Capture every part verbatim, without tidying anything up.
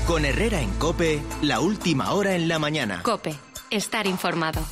Con Herrera en COPE, la última hora en la mañana. COPE, estar informado.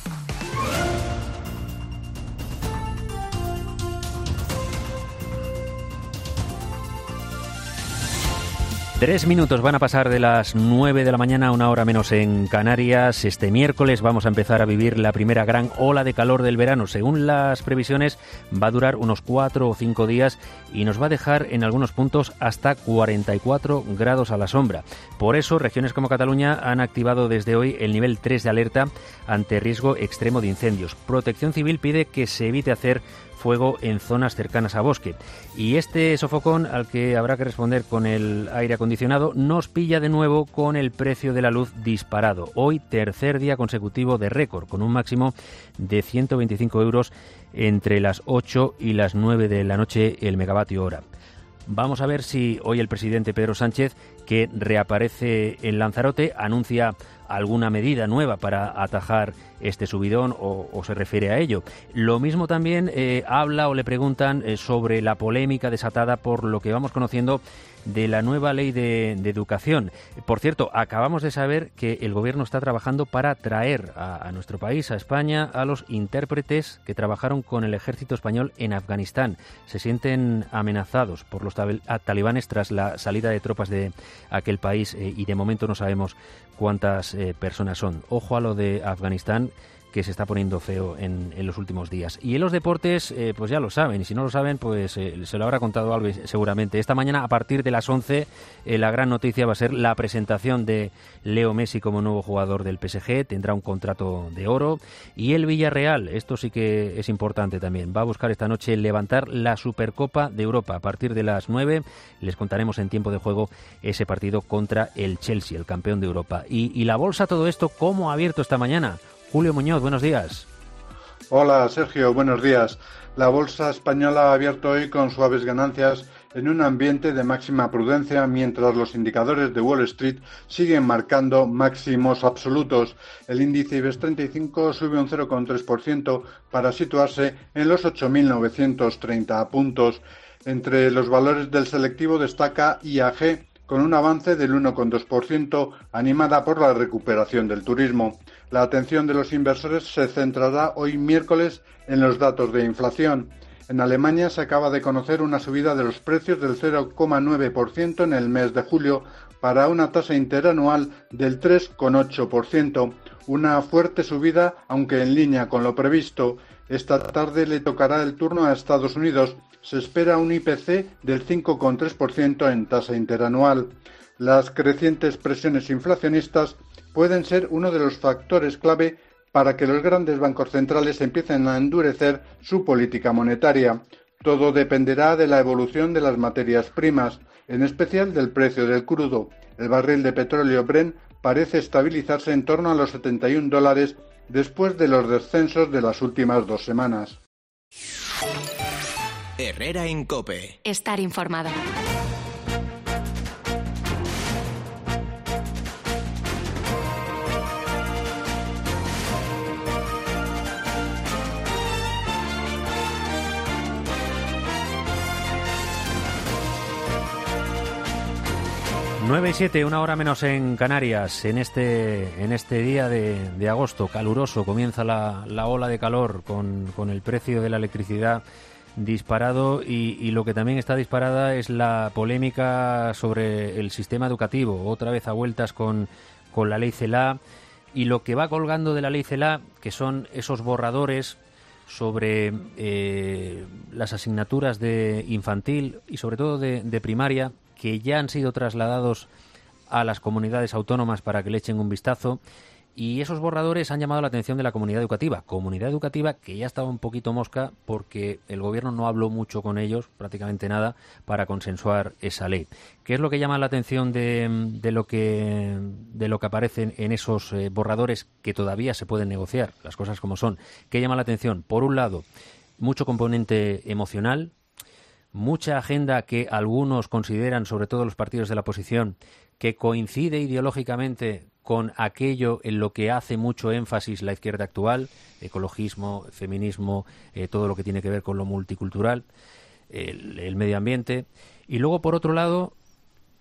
Tres minutos van a pasar de las nueve de la mañana, una hora menos en Canarias. Este miércoles vamos a empezar a vivir la primera gran ola de calor del verano. Según las previsiones, va a durar unos cuatro o cinco días y nos va a dejar en algunos puntos hasta cuarenta y cuatro grados a la sombra. Por eso, regiones como Cataluña han activado desde hoy el nivel tres de alerta ante riesgo extremo de incendios. Protección Civil pide que se evite hacer fuego en zonas cercanas a bosque. Y este sofocón, al que habrá que responder con el aire acondicionado, nos pilla de nuevo con el precio de la luz disparado. Hoy, tercer día consecutivo de récord, con un máximo de ciento veinticinco euros entre las ocho y las nueve de la noche el megavatio hora. Vamos a ver si hoy el presidente Pedro Sánchez, que reaparece en Lanzarote, anuncia alguna medida nueva para atajar este subidón o, o se refiere a ello. Lo mismo también eh, habla o le preguntan eh, sobre la polémica desatada por lo que vamos conociendo de la nueva ley de, de educación. Por cierto, acabamos de saber que el gobierno está trabajando para traer a, a nuestro país, a España, a los intérpretes que trabajaron con el ejército español en Afganistán. Se sienten amenazados por los talibanes tras la salida de tropas de aquel país eh, y de momento no sabemos cuántas eh, personas son. Ojo a lo de Afganistán, que se está poniendo feo en, en los últimos días. Y en los deportes, eh, pues ya lo saben, y si no lo saben, pues eh, se lo habrá contado Alves seguramente. Esta mañana, a partir de las once, eh, la gran noticia va a ser la presentación de Leo Messi como nuevo jugador del P S G, tendrá un contrato de oro, y el Villarreal, esto sí que es importante también, va a buscar esta noche levantar la Supercopa de Europa. A partir de las nueve les contaremos en tiempo de juego ese partido contra el Chelsea, el campeón de Europa. Y, y la bolsa, todo esto, ¿cómo ha abierto esta mañana? Julio Muñoz, buenos días. Hola, Sergio, buenos días. La bolsa española ha abierto hoy con suaves ganancias en un ambiente de máxima prudencia, mientras los indicadores de Wall Street siguen marcando máximos absolutos. El índice IBEX treinta y cinco sube un cero coma tres por ciento para situarse en los ocho mil novecientos treinta puntos. Entre los valores del selectivo destaca I A G, con un avance del uno coma dos por ciento, animada por la recuperación del turismo. La atención de los inversores se centrará hoy miércoles en los datos de inflación. En Alemania se acaba de conocer una subida de los precios del cero coma nueve por ciento en el mes de julio para una tasa interanual del tres coma ocho por ciento. Una fuerte subida, aunque en línea con lo previsto. Esta tarde le tocará el turno a Estados Unidos. Se espera un I P C del cinco coma tres por ciento en tasa interanual. Las crecientes presiones inflacionistas pueden ser uno de los factores clave para que los grandes bancos centrales empiecen a endurecer su política monetaria. Todo dependerá de la evolución de las materias primas, en especial del precio del crudo. El barril de petróleo Brent parece estabilizarse en torno a los setenta y un dólares después de los descensos de las últimas dos semanas. Herrera en COPE. Estar informado. nueve y siete, una hora menos en Canarias. En este en este día de, de agosto caluroso comienza la, la ola de calor con, con el precio de la electricidad disparado y, y lo que también está disparada es la polémica sobre el sistema educativo. Otra vez a vueltas con, con la ley CELA y lo que va colgando de la ley CELA, que son esos borradores sobre eh, las asignaturas de infantil y sobre todo de, de primaria, que ya han sido trasladados a las comunidades autónomas para que le echen un vistazo, y esos borradores han llamado la atención de la comunidad educativa, comunidad educativa que ya estaba un poquito mosca porque el gobierno no habló mucho con ellos, prácticamente nada, para consensuar esa ley. ¿Qué es lo que llama la atención de, de lo que de lo que aparece en esos eh, borradores que todavía se pueden negociar, las cosas como son? ¿Qué llama la atención? Por un lado, mucho componente emocional, mucha agenda que algunos consideran, sobre todo los partidos de la oposición, que coincide ideológicamente con aquello en lo que hace mucho énfasis la izquierda actual, ecologismo, feminismo, eh, todo lo que tiene que ver con lo multicultural, el, el medio ambiente. Y luego, por otro lado,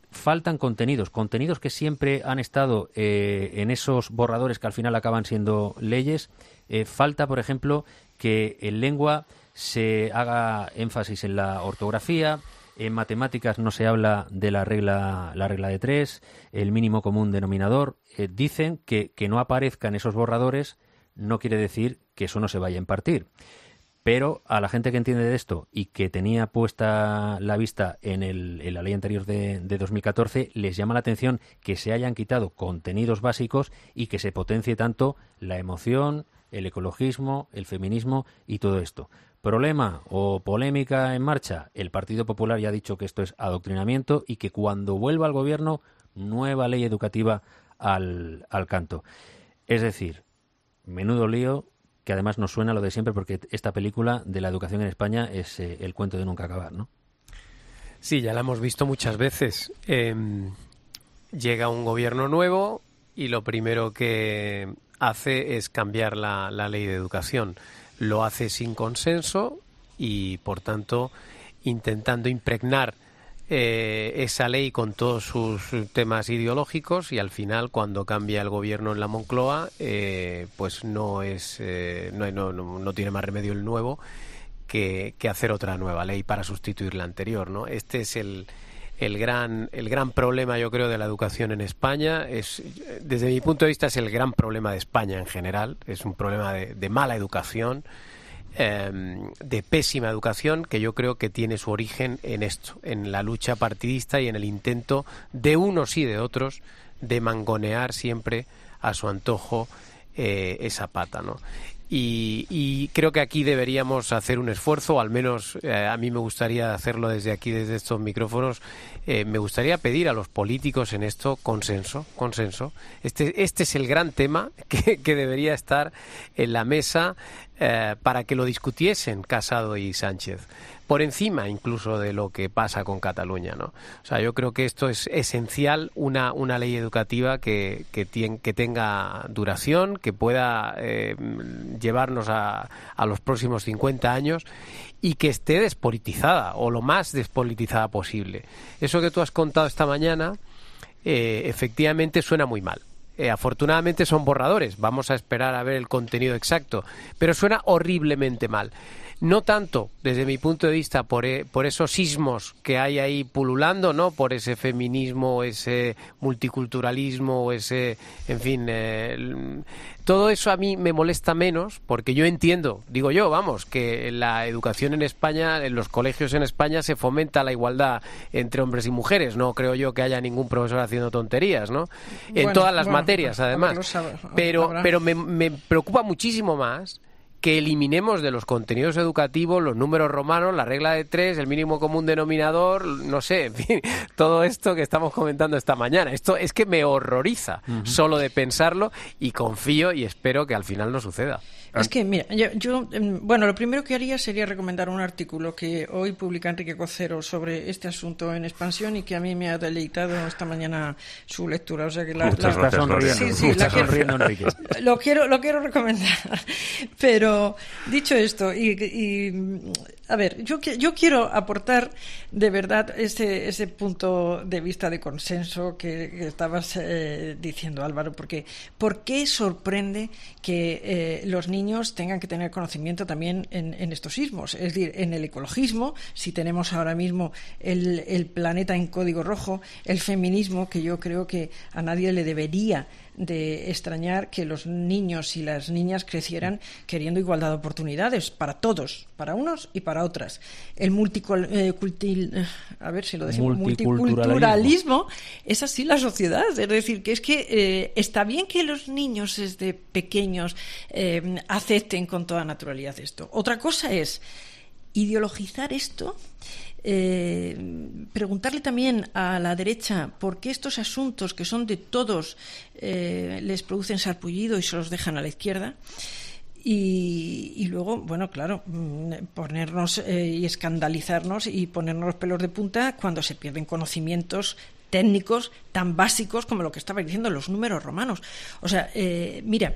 faltan contenidos, contenidos que siempre han estado eh, en esos borradores que al final acaban siendo leyes. Eh, falta, por ejemplo, que en lengua se haga énfasis en la ortografía. En matemáticas no se habla de la regla la regla de tres, el mínimo común denominador. Eh, dicen que, que no aparezca en esos borradores no quiere decir que eso no se vaya a impartir. Pero a la gente que entiende de esto y que tenía puesta la vista en, el, en la ley anterior de, de dos mil catorce, les llama la atención que se hayan quitado contenidos básicos y que se potencie tanto la emoción, el ecologismo, el feminismo y todo esto. ¿Problema o polémica en marcha? El Partido Popular ya ha dicho que esto es adoctrinamiento y que cuando vuelva al gobierno, nueva ley educativa al, al canto. Es decir, menudo lío, que además nos suena lo de siempre porque esta película de la educación en España es eh, el cuento de nunca acabar, ¿no? Sí, ya la hemos visto muchas veces. Eh, llega un gobierno nuevo y lo primero que hace es cambiar la, la ley de educación. Lo hace sin consenso y, por tanto, intentando impregnar eh, esa ley con todos sus temas ideológicos, y al final, cuando cambia el gobierno en la Moncloa, eh, pues no es eh, no, no, no, no tiene más remedio el nuevo que, que hacer otra nueva ley para sustituir la anterior, ¿no? Este es el el gran el gran problema, yo creo, de la educación en España. Es, desde mi punto de vista, es el gran problema de España en general. Es un problema de, de mala educación, eh, de pésima educación, que yo creo que tiene su origen en esto, en la lucha partidista y en el intento de unos y de otros de mangonear siempre a su antojo eh, esa pata, ¿no? Y, y creo que aquí deberíamos hacer un esfuerzo, o al menos eh, a mí me gustaría hacerlo desde aquí, desde estos micrófonos. Eh, me gustaría pedir a los políticos en esto consenso, consenso. Este, este es el gran tema que, que debería estar en la mesa eh, para que lo discutiesen Casado y Sánchez, por encima incluso de lo que pasa con Cataluña, ¿no? O sea, yo creo que esto es esencial, una, una ley educativa que, que, tien, que tenga duración, que pueda eh, llevarnos a, a los próximos cincuenta años y que esté despolitizada, o lo más despolitizada posible. Eso que tú has contado esta mañana, eh, efectivamente suena muy mal. Eh, afortunadamente son borradores, vamos a esperar a ver el contenido exacto, pero suena horriblemente mal. No tanto, desde mi punto de vista, por, e, por esos sismos que hay ahí pululando, ¿no? Por ese feminismo, ese multiculturalismo, ese, en fin, eh, todo eso a mí me molesta menos, porque yo entiendo, digo yo, vamos, que la educación en España, en los colegios en España se fomenta la igualdad entre hombres y mujeres. No creo yo que haya ningún profesor haciendo tonterías, ¿no? En bueno, todas las bueno, materias, además. Sabe, pero, pero me, me preocupa muchísimo más que eliminemos de los contenidos educativos los números romanos, la regla de tres, el mínimo común denominador, no sé, en fin, todo esto que estamos comentando esta mañana. Esto es que me horroriza uh-huh. solo de pensarlo, y confío y espero que al final no suceda. Es que, mira, yo, yo, bueno, lo primero que haría sería recomendar un artículo que hoy publica Enrique Cocero sobre este asunto en Expansión, y que a mí me ha deleitado esta mañana su lectura. O sea que la, Muchas la, gracias, sonriendo. Sí, sí, la quiero, sonriendo, Enrique. Lo quiero, lo quiero recomendar. Pero dicho esto, y, y a ver, yo, yo quiero aportar de verdad ese, ese punto de vista de consenso que, que estabas eh, diciendo, Álvaro, porque ¿por qué sorprende que eh, los niños niños tengan que tener conocimiento también en, en estos sismos? Es decir, en el ecologismo, si tenemos ahora mismo el, el planeta en código rojo, el feminismo, que yo creo que a nadie le debería de extrañar que los niños y las niñas crecieran queriendo igualdad de oportunidades para todos, para unos y para otras. El multicul, eh, cultil, a ver si lo decimos, multiculturalismo. multiculturalismo es así la sociedad. Es decir, que es que eh, está bien que los niños desde pequeños eh, acepten con toda naturalidad esto. Otra cosa es ideologizar esto. Eh, preguntarle también a la derecha por qué estos asuntos que son de todos eh, les producen sarpullido y se los dejan a la izquierda. Y, y luego, bueno, claro, ponernos eh, y escandalizarnos y ponernos los pelos de punta cuando se pierden conocimientos técnicos tan básicos como lo que estaba diciendo los números romanos. O sea, eh, mira,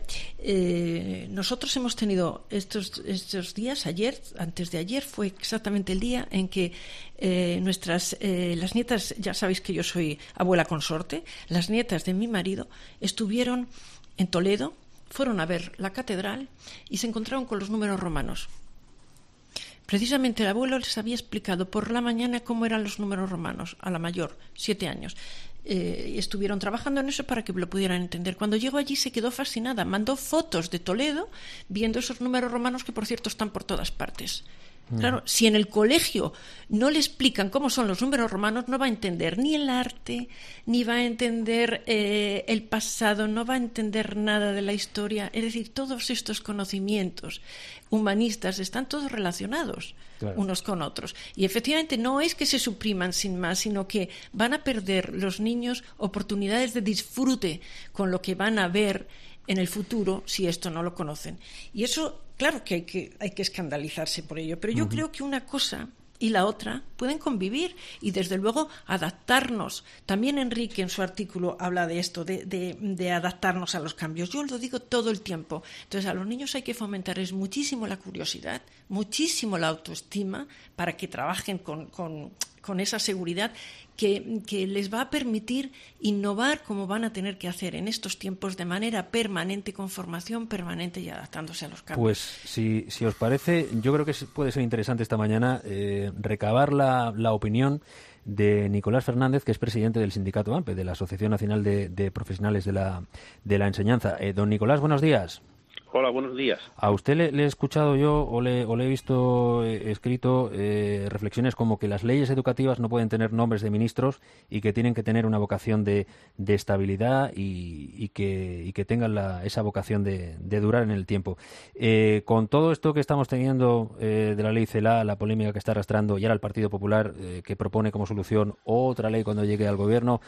eh, nosotros hemos tenido estos, estos días, ayer, antes de ayer, fue exactamente el día en que eh, nuestras, eh, las nietas, ya sabéis que yo soy abuela consorte, las nietas de mi marido estuvieron en Toledo, fueron a ver la catedral y se encontraron con los números romanos. Precisamente el abuelo les había explicado por la mañana cómo eran los números romanos, a la mayor, siete años. Eh, y estuvieron trabajando en eso para que lo pudieran entender. Cuando llegó allí se quedó fascinada, mandó fotos de Toledo viendo esos números romanos que, por cierto, están por todas partes. Claro, si en el colegio no le explican cómo son los números romanos, no va a entender ni el arte, ni va a entender eh, el pasado, no va a entender nada de la historia. Es decir, todos estos conocimientos humanistas están todos relacionados, claro, unos con otros. Y efectivamente no es que se supriman sin más, sino que van a perder los niños oportunidades de disfrute con lo que van a ver en el futuro si esto no lo conocen. Y eso, claro que hay que, hay que escandalizarse por ello, pero yo uh-huh. creo que una cosa y la otra pueden convivir y desde luego adaptarnos. También Enrique en su artículo habla de esto, de, de, de adaptarnos a los cambios. Yo lo digo todo el tiempo. Entonces a los niños hay que fomentarles muchísimo la curiosidad, muchísimo la autoestima para que trabajen con, con, con esa seguridad que, que les va a permitir innovar como van a tener que hacer en estos tiempos de manera permanente, con formación permanente y adaptándose a los cambios. Pues si, si os parece, yo creo que puede ser interesante esta mañana eh, recabar la, la opinión de Nicolás Fernández, que es presidente del sindicato AMPE, de la Asociación Nacional de, de Profesionales de la, de la Enseñanza. Eh, don Nicolás, buenos días. Hola, buenos días. A usted le, le he escuchado yo o le, o le he visto eh, escrito eh, reflexiones como que las leyes educativas no pueden tener nombres de ministros y que tienen que tener una vocación de, de estabilidad y, y, que, y que tengan la, esa vocación de, de durar en el tiempo. Eh, con todo esto que estamos teniendo eh, de la ley CELA, la polémica que está arrastrando y ahora el Partido Popular eh, que propone como solución otra ley cuando llegue al gobierno,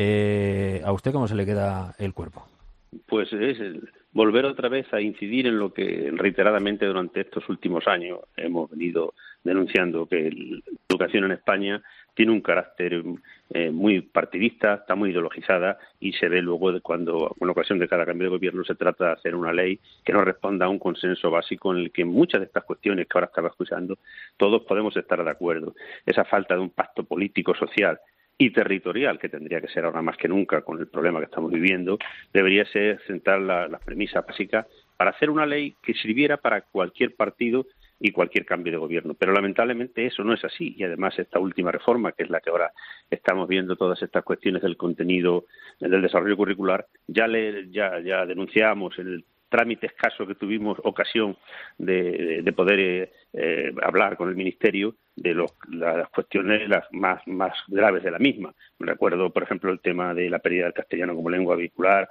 eh, ¿a usted cómo se le queda el cuerpo? Pues es el volver otra vez a incidir en lo que reiteradamente durante estos últimos años hemos venido denunciando, que la educación en España tiene un carácter eh, muy partidista, está muy ideologizada y se ve luego de cuando, con ocasión de cada cambio de gobierno, se trata de hacer una ley que no responda a un consenso básico en el que muchas de estas cuestiones que ahora estaba escuchando todos podemos estar de acuerdo. Esa falta de un pacto político, social y territorial, que tendría que ser ahora más que nunca con el problema que estamos viviendo, debería ser sentar la, las premisas básicas para hacer una ley que sirviera para cualquier partido y cualquier cambio de gobierno. Pero lamentablemente eso no es así, y además esta última reforma, que es la que ahora estamos viendo, todas estas cuestiones del contenido, del desarrollo curricular, ya le ya, ya denunciamos en el trámite escaso que tuvimos ocasión de, de, de poder eh, hablar con el Ministerio de los, las cuestiones las más, más graves de la misma. Recuerdo, por ejemplo, el tema de la pérdida del castellano como lengua vehicular,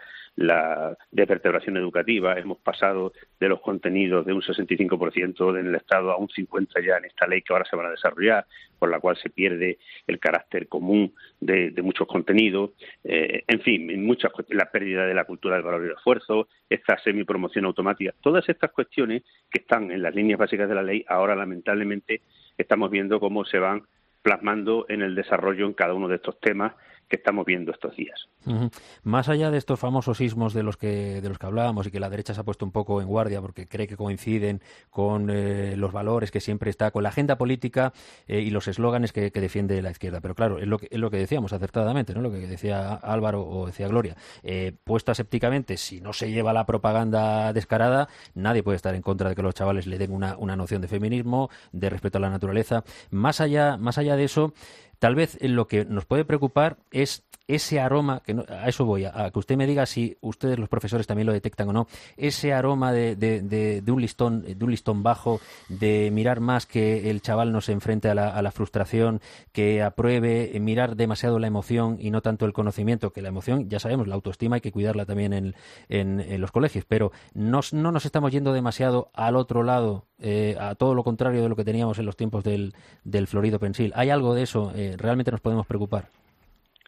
la desvertebración educativa. Hemos pasado de los contenidos de un sesenta y cinco por ciento en el Estado a un cincuenta por ciento ya en esta ley que ahora se van a desarrollar, por la cual se pierde el carácter común de, de muchos contenidos. Eh, en fin, en muchas la pérdida de la cultura del valor y el esfuerzo, esta semipromoción automática, todas estas cuestiones que están en las líneas básicas de la ley, ahora lamentablemente estamos viendo cómo se van plasmando en el desarrollo en cada uno de estos temas que estamos viendo estos días. Uh-huh. Más allá de estos famosos sismos de los que de los que hablábamos y que la derecha se ha puesto un poco en guardia porque cree que coinciden con eh, los valores que siempre está, con la agenda política eh, y los eslóganes que, que defiende la izquierda. Pero claro, es lo que, es lo que decíamos acertadamente, ¿no? Lo que decía Álvaro o decía Gloria. Eh, puesto asépticamente, si no se lleva la propaganda descarada, nadie puede estar en contra de que los chavales le den una, una noción de feminismo, de respeto a la naturaleza. Más allá, más allá de eso, tal vez lo que nos puede preocupar es ese aroma, que no, a eso voy, a, a que usted me diga si ustedes los profesores también lo detectan o no, ese aroma de, de, de, de un listón de un listón bajo, de mirar más que el chaval no se enfrente a la, a la frustración, que apruebe, mirar demasiado la emoción y no tanto el conocimiento, que la emoción, ya sabemos, la autoestima hay que cuidarla también en, en, en los colegios, pero nos, no nos estamos yendo demasiado al otro lado, eh, a todo lo contrario de lo que teníamos en los tiempos del, del florido pensil. ¿Hay algo de eso? Eh, ¿Realmente nos podemos preocupar?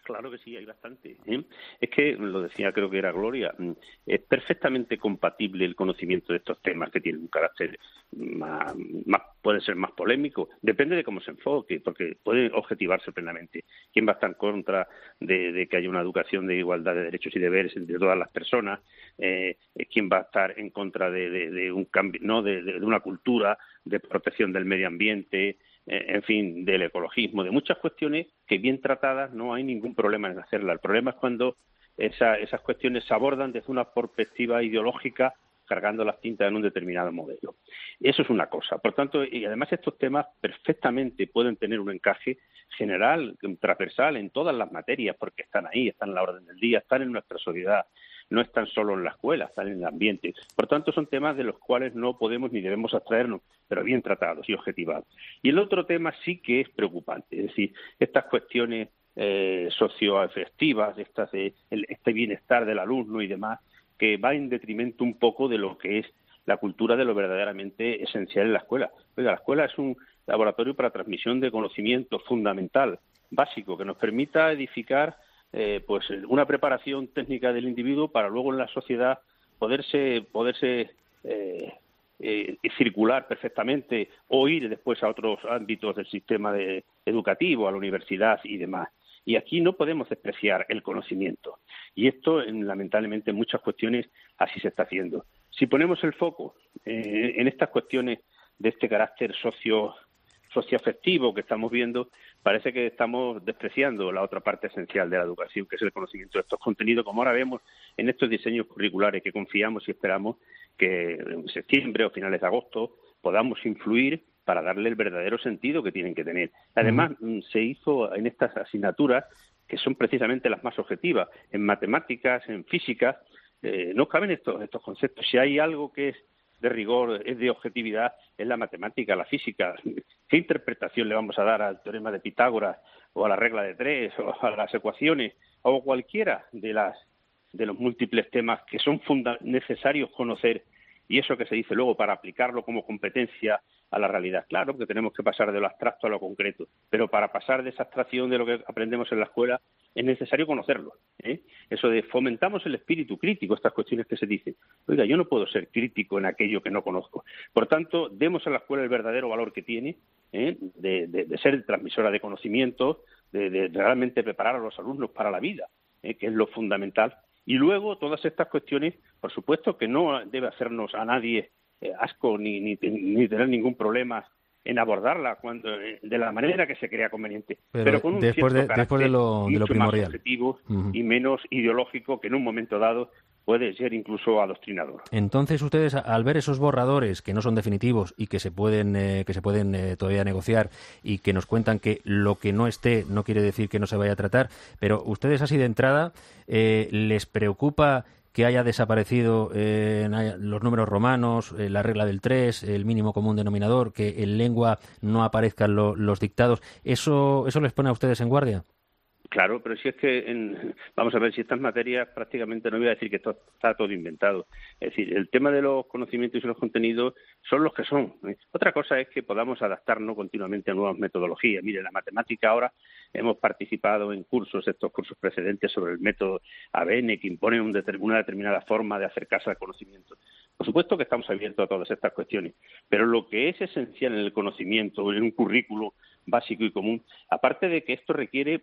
Claro que sí, hay bastante. ¿eh? Es que, lo decía, creo que era Gloria, es perfectamente compatible el conocimiento de estos temas que tienen un carácter más, más puede ser más polémico, depende de cómo se enfoque, porque puede objetivarse plenamente. ¿Quién va a estar en contra de, de que haya una educación de igualdad de derechos y deberes entre todas las personas? Eh, ¿Quién va a estar en contra de, de, de un cambio, no, de, de, de una cultura de protección del medio ambiente? En fin, del ecologismo, de muchas cuestiones que bien tratadas no hay ningún problema en hacerlas. El problema es cuando esa, esas cuestiones se abordan desde una perspectiva ideológica cargando las tintas en un determinado modelo. Eso es una cosa. Por tanto, y además estos temas perfectamente pueden tener un encaje general, transversal en todas las materias, porque están ahí, están en la orden del día, están en nuestra sociedad. No están solo en la escuela, están en el ambiente. Por tanto, son temas de los cuales no podemos ni debemos abstraernos, pero bien tratados y objetivados. Y el otro tema sí que es preocupante, es decir, estas cuestiones eh, socioafectivas, estas de, el, este bienestar del alumno y demás, que va en detrimento un poco de lo que es la cultura de lo verdaderamente esencial en la escuela. Oiga, la escuela es un laboratorio para transmisión de conocimiento fundamental, básico, que nos permita edificar Eh, pues una preparación técnica del individuo para luego en la sociedad poderse poderse eh, eh, circular perfectamente o ir después a otros ámbitos del sistema de, educativo, a la universidad y demás. Y aquí no podemos despreciar el conocimiento. Y esto, en, lamentablemente, en muchas cuestiones así se está haciendo. Si ponemos el foco eh, en estas cuestiones de este carácter socio socioafectivo que estamos viendo, parece que estamos despreciando la otra parte esencial de la educación, que es el conocimiento de estos contenidos, como ahora vemos en estos diseños curriculares que confiamos y esperamos que en septiembre o finales de agosto podamos influir para darle el verdadero sentido que tienen que tener. Además, uh-huh. se hizo en estas asignaturas, que son precisamente las más objetivas, en matemáticas, en física, eh, no caben estos, estos conceptos. Si hay algo que es de rigor, es de objetividad, es la matemática, la física. ¿Qué interpretación le vamos a dar al teorema de Pitágoras o a la regla de tres o a las ecuaciones o cualquiera de las de los múltiples temas que son funda- necesarios conocer y eso que se dice luego para aplicarlo como competencia a la realidad? Claro que tenemos que pasar de lo abstracto a lo concreto, pero para pasar de esa abstracción de lo que aprendemos en la escuela es necesario conocerlo, ¿eh? Eso de fomentamos el espíritu crítico, estas cuestiones que se dicen. Oiga, yo no puedo ser crítico en aquello que no conozco. Por tanto, demos a la escuela el verdadero valor que tiene, ¿eh? de, de, de ser transmisora de conocimientos, de, de realmente preparar a los alumnos para la vida, ¿eh? que es lo fundamental. Y luego todas estas cuestiones, por supuesto que no debe hacernos a nadie eh, asco ni, ni, ni tener ningún problema en abordarla cuando de la manera que se crea conveniente, pero, pero con un después cierto de, después de lo, de lo primordial, más objetivo uh-huh. y menos ideológico, que en un momento dado puede ser incluso adoctrinador. Entonces ustedes, al ver esos borradores que no son definitivos y que se pueden eh, que se pueden eh, todavía negociar y que nos cuentan que lo que no esté no quiere decir que no se vaya a tratar, pero ustedes así de entrada eh, les preocupa que haya desaparecido eh, los números romanos, eh, la regla del tres, el mínimo común denominador, que en lengua no aparezcan lo, los dictados. ¿Eso eso les pone a ustedes en guardia? Claro, pero si es que, en, vamos a ver, si estas materias prácticamente no voy a decir que esto está todo inventado. Es decir, el tema de los conocimientos y los contenidos son los que son. Otra cosa es que podamos adaptarnos continuamente a nuevas metodologías. Mire, la matemática ahora hemos participado en cursos, estos cursos precedentes sobre el método A B N, que impone un deter, una determinada forma de acercarse al conocimiento. Por supuesto que estamos abiertos a todas estas cuestiones, pero lo que es esencial en el conocimiento, en un currículo básico y común, aparte de que esto requiere,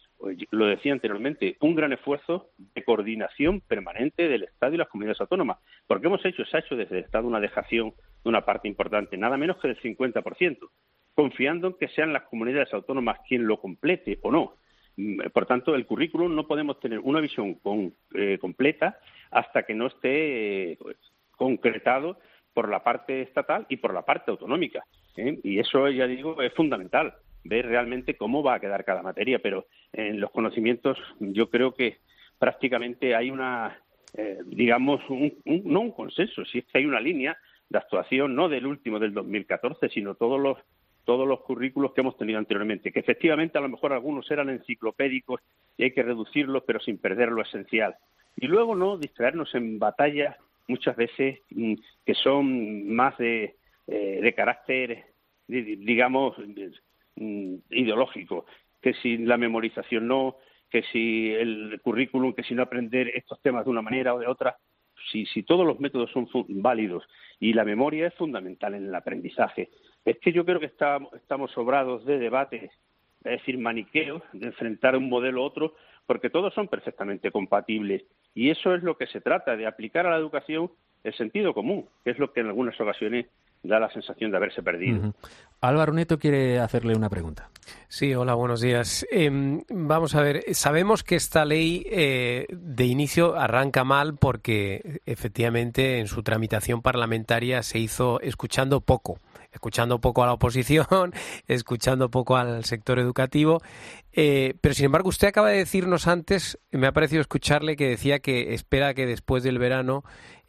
lo decía anteriormente, un gran esfuerzo de coordinación permanente del Estado y las comunidades autónomas, porque hemos hecho, se ha hecho desde el Estado una dejación de una parte importante, nada menos que del cincuenta por ciento, confiando en que sean las comunidades autónomas quien lo complete o no. Por tanto, el currículum no podemos tener una visión con, eh, completa hasta que no esté eh, concretado por la parte estatal y por la parte autonómica, ¿eh? Y eso, ya digo, es fundamental, ver realmente cómo va a quedar cada materia, pero en los conocimientos yo creo que prácticamente hay una, eh, digamos, un, un, no un consenso, si es que hay una línea de actuación, no del último, del dos mil catorce, sino todos los todos los currículos que hemos tenido anteriormente, que efectivamente a lo mejor algunos eran enciclopédicos y hay que reducirlos, pero sin perder lo esencial. Y luego no distraernos en batallas muchas veces mmm, que son más de, eh, de carácter, digamos, mmm, ideológico, que si la memorización no, que si el currículum, que si no aprender estos temas de una manera o de otra. Si, si todos los métodos son válidos y la memoria es fundamental en el aprendizaje, es que yo creo que está, estamos sobrados de debates, es decir, maniqueos, de enfrentar un modelo u otro, porque todos son perfectamente compatibles. Y eso es lo que se trata, de aplicar a la educación el sentido común, que es lo que en algunas ocasiones da la sensación de haberse perdido. Uh-huh. Álvaro Neto quiere hacerle una pregunta. Sí, hola, buenos días. Eh, vamos a ver, sabemos que esta ley eh, de inicio arranca mal porque efectivamente en su tramitación parlamentaria se hizo escuchando poco. escuchando poco a la oposición, escuchando poco al sector educativo. Eh, pero, sin embargo, usted acaba de decirnos antes, me ha parecido escucharle que decía que espera que después del verano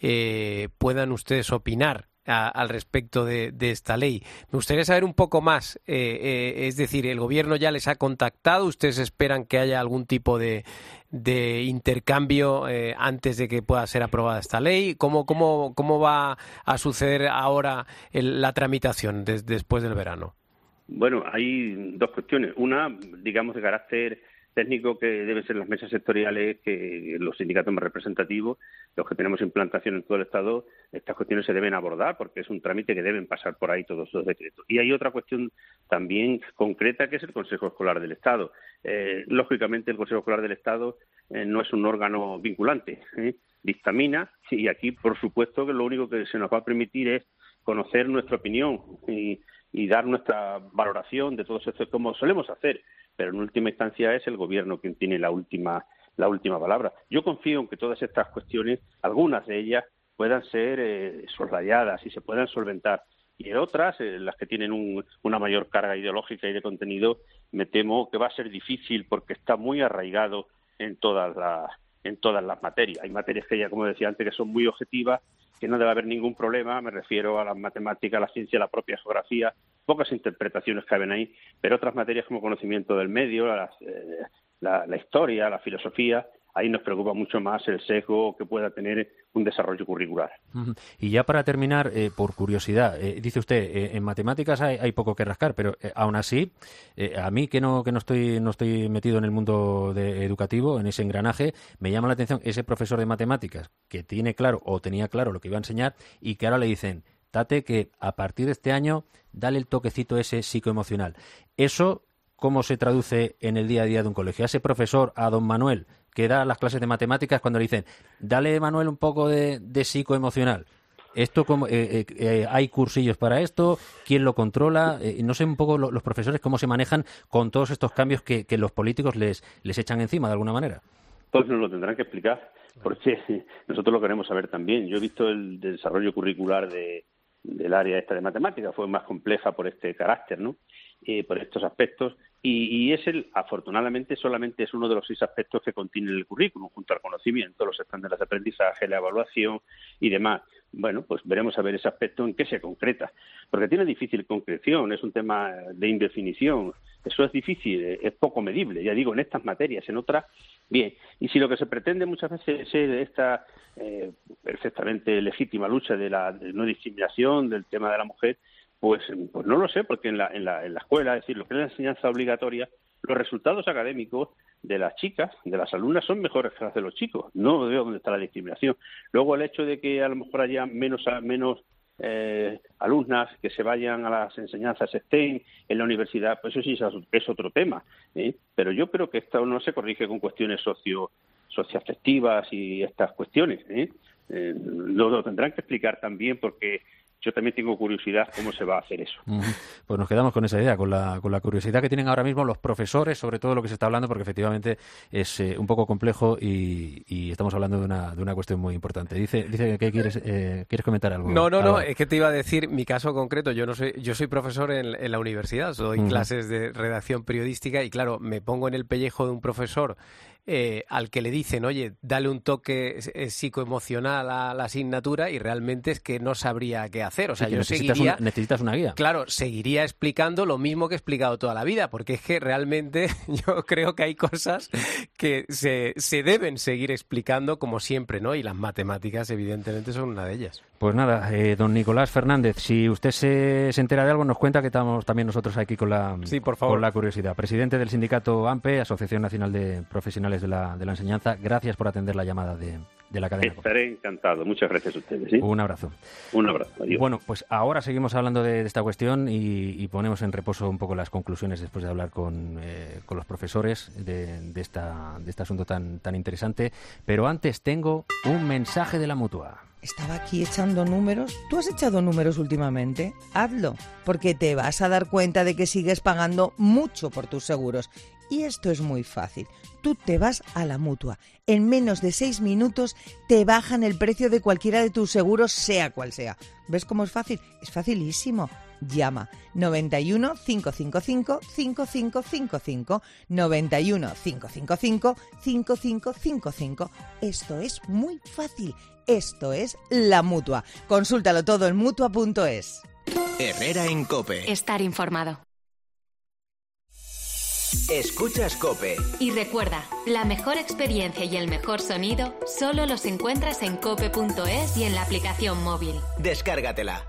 eh, puedan ustedes opinar a, al respecto de, de esta ley. Me gustaría saber un poco más, eh, eh, es decir, ¿el gobierno ya les ha contactado? ¿Ustedes esperan que haya algún tipo de, de intercambio eh, antes de que pueda ser aprobada esta ley? ¿Cómo, cómo, cómo va a suceder ahora el, la tramitación des, después del verano? Bueno, hay dos cuestiones. Una, digamos, de carácter técnico, que deben ser las mesas sectoriales, que los sindicatos más representativos, los que tenemos implantación en todo el Estado, estas cuestiones se deben abordar porque es un trámite que deben pasar por ahí todos los decretos. Y hay otra cuestión también concreta, que es el Consejo Escolar del Estado. Eh, lógicamente, el Consejo Escolar del Estado eh, no es un órgano vinculante, ¿eh? Dictamina, y aquí, por supuesto, que lo único que se nos va a permitir es conocer nuestra opinión y, y dar nuestra valoración de todo esto, como solemos hacer. Pero en última instancia es el gobierno quien tiene la última la última palabra. Yo confío en que todas estas cuestiones, algunas de ellas, puedan ser eh, soslayadas y se puedan solventar. Y otras, eh, las que tienen un, una mayor carga ideológica y de contenido, me temo que va a ser difícil porque está muy arraigado en todas las en todas las materias. Hay materias que ya, como decía antes, que son muy objetivas, que no debe haber ningún problema. Me refiero a las matemáticas, la ciencia, la propia geografía. Pocas interpretaciones caben ahí, pero otras materias como conocimiento del medio, la, eh, la, la historia, la filosofía, ahí nos preocupa mucho más el sesgo que pueda tener un desarrollo curricular. Uh-huh. Y ya para terminar, eh, por curiosidad, eh, dice usted, eh, en matemáticas hay, hay poco que rascar, pero eh, aún así, eh, a mí que no que no estoy no estoy metido en el mundo de, educativo, en ese engranaje, me llama la atención ese profesor de matemáticas que tiene claro o tenía claro lo que iba a enseñar y que ahora le dicen: Tate, que a partir de este año dale el toquecito ese psicoemocional. Eso, ¿cómo se traduce en el día a día de un colegio? A ese profesor, a don Manuel, que da las clases de matemáticas, cuando le dicen, dale, Manuel, un poco de, de psicoemocional. Esto como, eh, eh, ¿hay cursillos para esto? ¿Quién lo controla? Eh, no sé un poco lo, los profesores cómo se manejan con todos estos cambios que, que los políticos les, les echan encima de alguna manera. Pues nos lo tendrán que explicar, porque nosotros lo queremos saber también. Yo he visto el desarrollo curricular de del área esta de matemáticas, fue más compleja por este carácter, ¿no? Eh, por estos aspectos, y, y es el, afortunadamente, solamente es uno de los seis aspectos que contiene el currículum, junto al conocimiento, los estándares de aprendizaje, la evaluación y demás. Bueno, pues veremos a ver ese aspecto en qué se concreta, porque tiene difícil concreción, es un tema de indefinición, eso es difícil, es poco medible, ya digo, en estas materias, en otras, bien. Y si lo que se pretende muchas veces es esta eh, perfectamente legítima lucha de la de no discriminación, del tema de la mujer, pues, pues no lo sé, porque en la, en la, en la escuela, es decir, lo que es la enseñanza obligatoria, los resultados académicos de las chicas, de las alumnas, son mejores que los de los chicos. No veo dónde está la discriminación. Luego, el hecho de que a lo mejor haya menos menos eh, alumnas que se vayan a las enseñanzas STEM en la universidad, pues eso sí es otro tema, ¿eh? Pero yo creo que esto no se corrige con cuestiones socio socioafectivas y estas cuestiones, ¿eh? Eh, lo, lo tendrán que explicar también, porque yo también tengo curiosidad cómo se va a hacer eso. Uh-huh. Pues nos quedamos con esa idea, con la, con la curiosidad que tienen ahora mismo los profesores sobre todo lo que se está hablando, porque efectivamente es eh, un poco complejo y, y estamos hablando de una, de una cuestión muy importante. Dice, dice que quieres, eh, quieres comentar algo. No, no, algo. no, es que te iba a decir mi caso concreto. Yo no soy, yo soy profesor en, en la universidad, doy uh-huh. clases de redacción periodística y claro, me pongo en el pellejo de un profesor eh, al que le dicen, oye, dale un toque eh, psicoemocional a la asignatura, y realmente es que no sabría qué hacer. O sea, sí, yo necesitas seguiría... Una, necesitas una guía. Claro, seguiría explicando lo mismo que he explicado toda la vida, porque es que realmente yo creo que hay cosas que se, se deben seguir explicando como siempre, ¿no? Y las matemáticas, evidentemente, son una de ellas. Pues nada, eh, don Nicolás Fernández, si usted se, se entera de algo, nos cuenta, que estamos también nosotros aquí con la, sí, por favor. con la curiosidad. Presidente del sindicato A M P E, Asociación Nacional de Profesionales de la, de la Enseñanza, gracias por atender la llamada de, de la cadena. Estaré encantado. Muchas gracias a ustedes. ¿sí? Un abrazo. Un abrazo. Adiós. Bueno, pues ahora seguimos hablando de, de esta cuestión y, y ponemos en reposo un poco las conclusiones después de hablar con, eh, con los profesores de, de, esta, de este asunto tan, tan interesante. Pero antes tengo un mensaje de la Mutua. Estaba aquí echando números. ¿Tú has echado números últimamente? Hazlo, porque te vas a dar cuenta de que sigues pagando mucho por tus seguros. Y esto es muy fácil. Tú te vas a la Mutua. En menos de seis minutos te bajan el precio de cualquiera de tus seguros, sea cual sea. ¿Ves cómo es fácil? Es facilísimo. Llama noventa y uno, cinco cinco cinco, cinco cinco cinco cinco, noventa y uno, cinco cinco cinco, cinco cinco cinco cinco. Esto es muy fácil. Esto es la Mutua. Consúltalo todo en mutua punto es. Herrera en COPE. Estar informado. Escuchas COPE. Y recuerda, la mejor experiencia y el mejor sonido solo los encuentras en cope punto es y en la aplicación móvil. Descárgatela.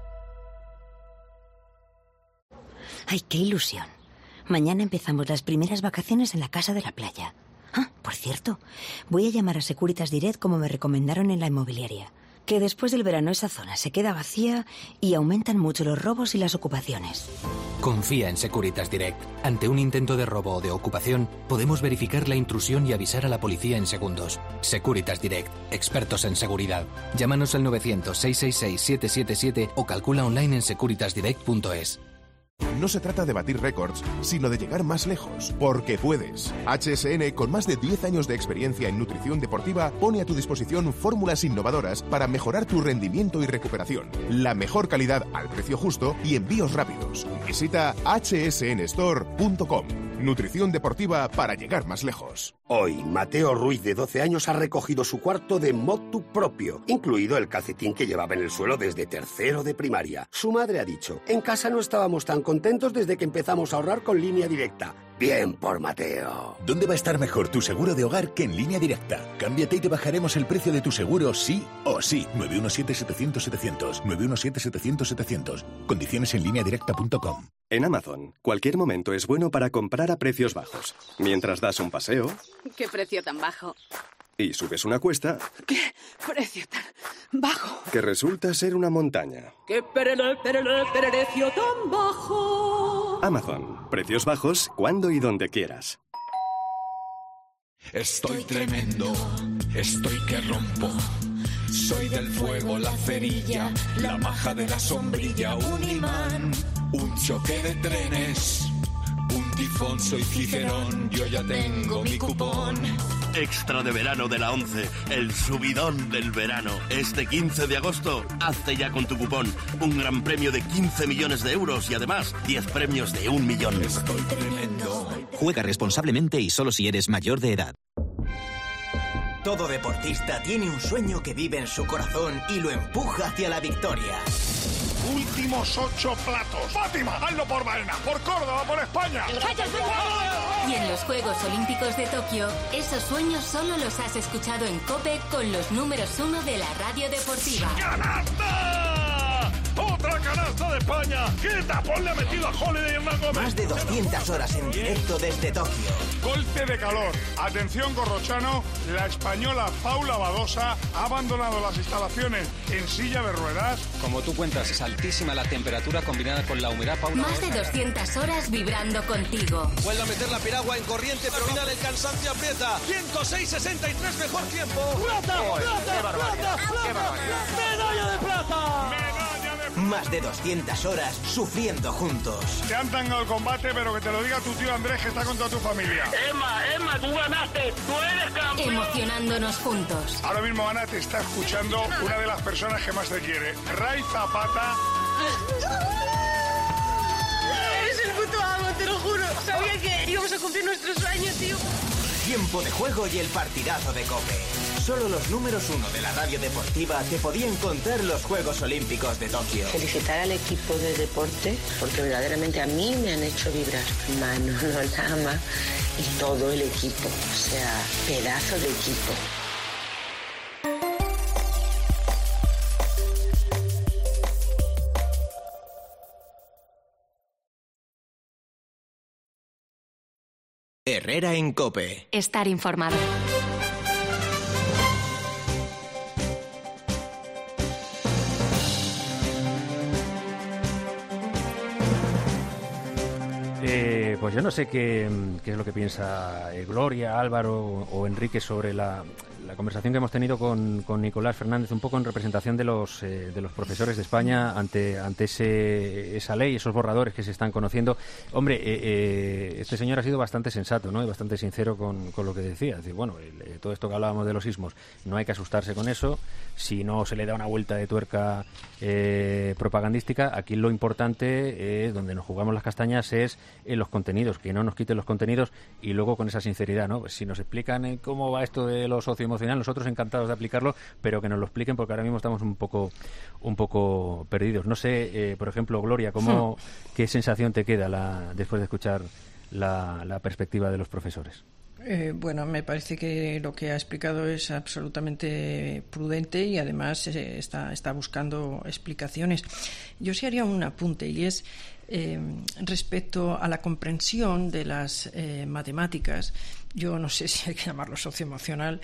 ¡Ay, qué ilusión! Mañana empezamos las primeras vacaciones en la casa de la playa. Ah, por cierto, voy a llamar a Securitas Direct como me recomendaron en la inmobiliaria. Que después del verano esa zona se queda vacía y aumentan mucho los robos y las ocupaciones. Confía en Securitas Direct. Ante un intento de robo o de ocupación, podemos verificar la intrusión y avisar a la policía en segundos. Securitas Direct, expertos en seguridad. Llámanos al novecientos, seiscientos sesenta y seis, siete siete siete o calcula online en securitas direct punto es. No se trata de batir récords, sino de llegar más lejos, porque puedes. H S N, con más de diez años de experiencia en nutrición deportiva, pone a tu disposición fórmulas innovadoras para mejorar tu rendimiento y recuperación. La mejor calidad al precio justo y envíos rápidos. Visita hache ese ene store punto com. Nutrición deportiva para llegar más lejos. Hoy, Mateo Ruiz, de doce años, ha recogido su cuarto de motu propio, incluido el calcetín que llevaba en el suelo desde tercero de primaria. Su madre ha dicho, en casa no estábamos tan contentos desde que empezamos a ahorrar con Línea Directa. Bien por Mateo. ¿Dónde va a estar mejor tu seguro de hogar que en Línea Directa? Cámbiate y te bajaremos el precio de tu seguro sí o sí. nueve uno siete, setecientos, setecientos. nueve uno siete, setecientos, setecientos. Condiciones en línea directa punto com. En Amazon, cualquier momento es bueno para comprar a precios bajos. Mientras das un paseo... ¿Qué precio tan bajo? Y subes una cuesta... ¿Qué precio tan bajo? Que resulta ser una montaña. ¿Qué perele, perele, precio tan bajo? Amazon, precios bajos cuando y donde quieras. Estoy tremendo, estoy que rompo. Soy del fuego, la cerilla, la maja de la sombrilla, un imán, un choque de trenes, un tifón, soy Cicerón, yo ya tengo mi cupón. Extra de verano de la once, el subidón del verano. Este quince de agosto, hazte ya con tu cupón. Un gran premio de quince millones de euros y además diez premios de un millón. Estoy tremendo. Juega responsablemente y solo si eres mayor de edad. Todo deportista tiene un sueño que vive en su corazón y lo empuja hacia la victoria. Últimos ocho platos. Fátima, hazlo por Baena, por Córdoba, por España. Y en los Juegos Olímpicos de Tokio, esos sueños solo los has escuchado en COPE con los números uno de la radio deportiva. ¡Canasta! ¡Otra canasta de España! ¡Qué tapón le ha metido a Holiday Hernán Gómez! Más de doscientas horas en directo desde Tokio. Golpe de calor. Atención, Corrochano. La española Paula Badosa ha abandonado las instalaciones en silla de ruedas. Como tú cuentas, es altísima la temperatura combinada con la humedad, Paula. Más de doscientas horas vibrando contigo. Vuelve a meter la piragua en corriente, pero final el cansancio aprieta. ciento seis sesenta y tres, mejor tiempo. ¡Plata! ¡Plata! ¡Plata! ¡Plata! ¡Medalla de plata! Más de doscientas horas sufriendo juntos. Te han tangado el combate, pero que te lo diga tu tío Andrés, que está con toda tu familia. Emma, Emma, tú ganaste, tú eres campeón. Emocionándonos juntos. Ahora mismo Ana te está escuchando una de las personas que más te quiere. Ray Zapata. Eres el puto amo, te lo juro. Sabía que íbamos a cumplir nuestros sueños, tío. Tiempo de Juego y el partidazo de COPE. Solo los números uno de la radio deportiva te podían contar los Juegos Olímpicos de Tokio. Felicitar al equipo de deporte, porque verdaderamente a mí me han hecho vibrar. Manolo Lama y todo el equipo. O sea, pedazo de equipo. Herrera en COPE. Estar informado. Eh, pues yo no sé qué, qué es lo que piensa eh, Gloria, Álvaro o, o Enrique sobre la, la conversación que hemos tenido con, con Nicolás Fernández, un poco en representación de los eh, de los profesores de España ante ante ese, esa ley, esos borradores que se están conociendo. Hombre, eh, eh, este señor ha sido bastante sensato, ¿no? Y bastante sincero con, con lo que decía. Es decir, bueno, el, todo esto que hablábamos de los sismos, no hay que asustarse con eso. Si no se le da una vuelta de tuerca eh, propagandística, aquí lo importante, eh, donde nos jugamos las castañas, es en los contenidos, que no nos quiten los contenidos, y luego con esa sinceridad, ¿no? Pues si nos explican eh, cómo va esto de lo socioemocional, nosotros encantados de aplicarlo, pero que nos lo expliquen, porque ahora mismo estamos un poco un poco perdidos. No sé, eh, por ejemplo, Gloria, ¿cómo, qué sensación te queda la, después de escuchar la, la perspectiva de los profesores? Eh, bueno, me parece que lo que ha explicado es absolutamente prudente y además eh, está, está buscando explicaciones. Yo sí haría un apunte, y es eh, respecto a la comprensión de las eh, matemáticas. Yo no sé si hay que llamarlo socioemocional.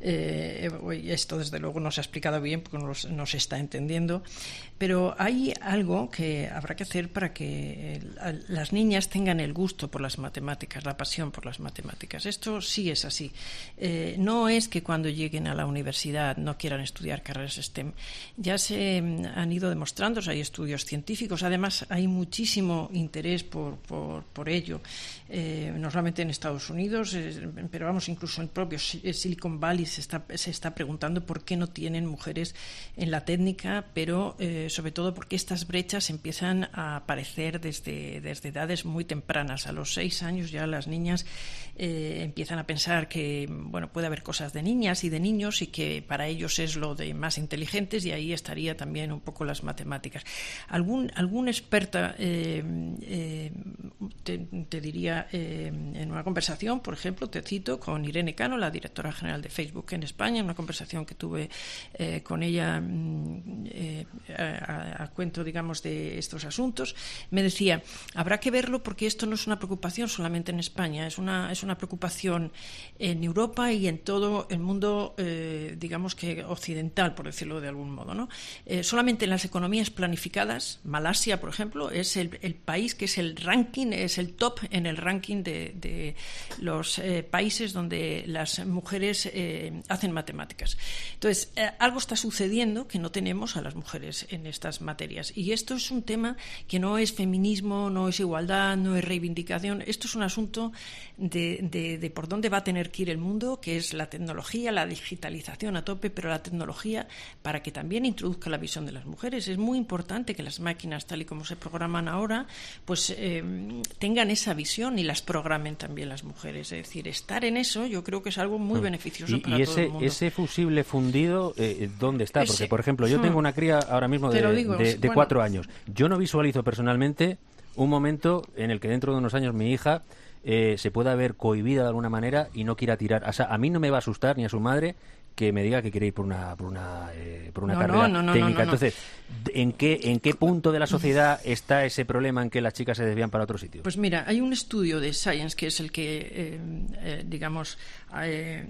Eh, esto, desde luego, no se ha explicado bien porque no, no se está entendiendo. Pero hay algo que habrá que hacer para que el, las niñas tengan el gusto por las matemáticas, la pasión por las matemáticas. Esto sí es así. Eh, no es que cuando lleguen a la universidad no quieran estudiar carreras STEM. Ya se han ido demostrando, hay estudios científicos. Además, hay muchísimo interés por, por, por ello. Eh, no solamente en Estados Unidos, eh, pero vamos, incluso en el propio Silicon Valley se está, se está preguntando por qué no tienen mujeres en la técnica, pero eh, sobre todo porque estas brechas empiezan a aparecer desde, desde edades muy tempranas. A los seis años ya las niñas eh, empiezan a pensar que bueno, puede haber cosas de niñas y de niños y que para ellos es lo de más inteligentes, y ahí estaría también un poco las matemáticas. Algún, algún experta eh, eh, te, te diría eh, en una conversación, por ejemplo, te cito con Irene Cano, la directora general de Facebook en España, en una conversación que tuve eh, con ella eh, a, a cuento, digamos, de estos asuntos, me decía, habrá que verlo porque esto no es una preocupación solamente en España, es una, es una preocupación en Europa y en todo el mundo, eh, digamos que occidental, por decirlo de algún modo, ¿no? Eh, solamente en las economías planificadas, Malasia, por ejemplo, es el, el país que es el ranking, es el top en el ranking de, de los eh, países donde las mujeres eh, hacen matemáticas. Entonces, eh, algo está sucediendo que no tenemos a las mujeres en estas materias. Y esto es un tema que no es feminismo, no es igualdad, no es reivindicación. Esto es un asunto de, de, de por dónde va a tener que ir el mundo, que es la tecnología, la digitalización a tope, pero la tecnología para que también introduzca la visión de las mujeres. Es muy importante que las máquinas, tal y como se programan ahora, pues eh, tengan esa visión y las programen también las mujeres. Es decir, estar en eso yo creo que es algo muy beneficioso y, para y todo ese, el mundo. ese fusible fundido, eh, ¿dónde está? Porque, Ese, por ejemplo, yo tengo una cría ahora mismo de, digo, de, de bueno, cuatro años. Yo no visualizo personalmente un momento en el que dentro de unos años mi hija eh, se pueda ver cohibida de alguna manera y no quiera tirar. O sea, a mí no me va a asustar ni a su madre que me diga que quiere ir por una por una eh, por una no, carrera no, no, técnica. No, no, no. Entonces, ¿en qué en qué punto de la sociedad está ese problema en que las chicas se desvían para otro sitio? Pues mira, hay un estudio de Science que es el que, eh, eh, digamos, eh,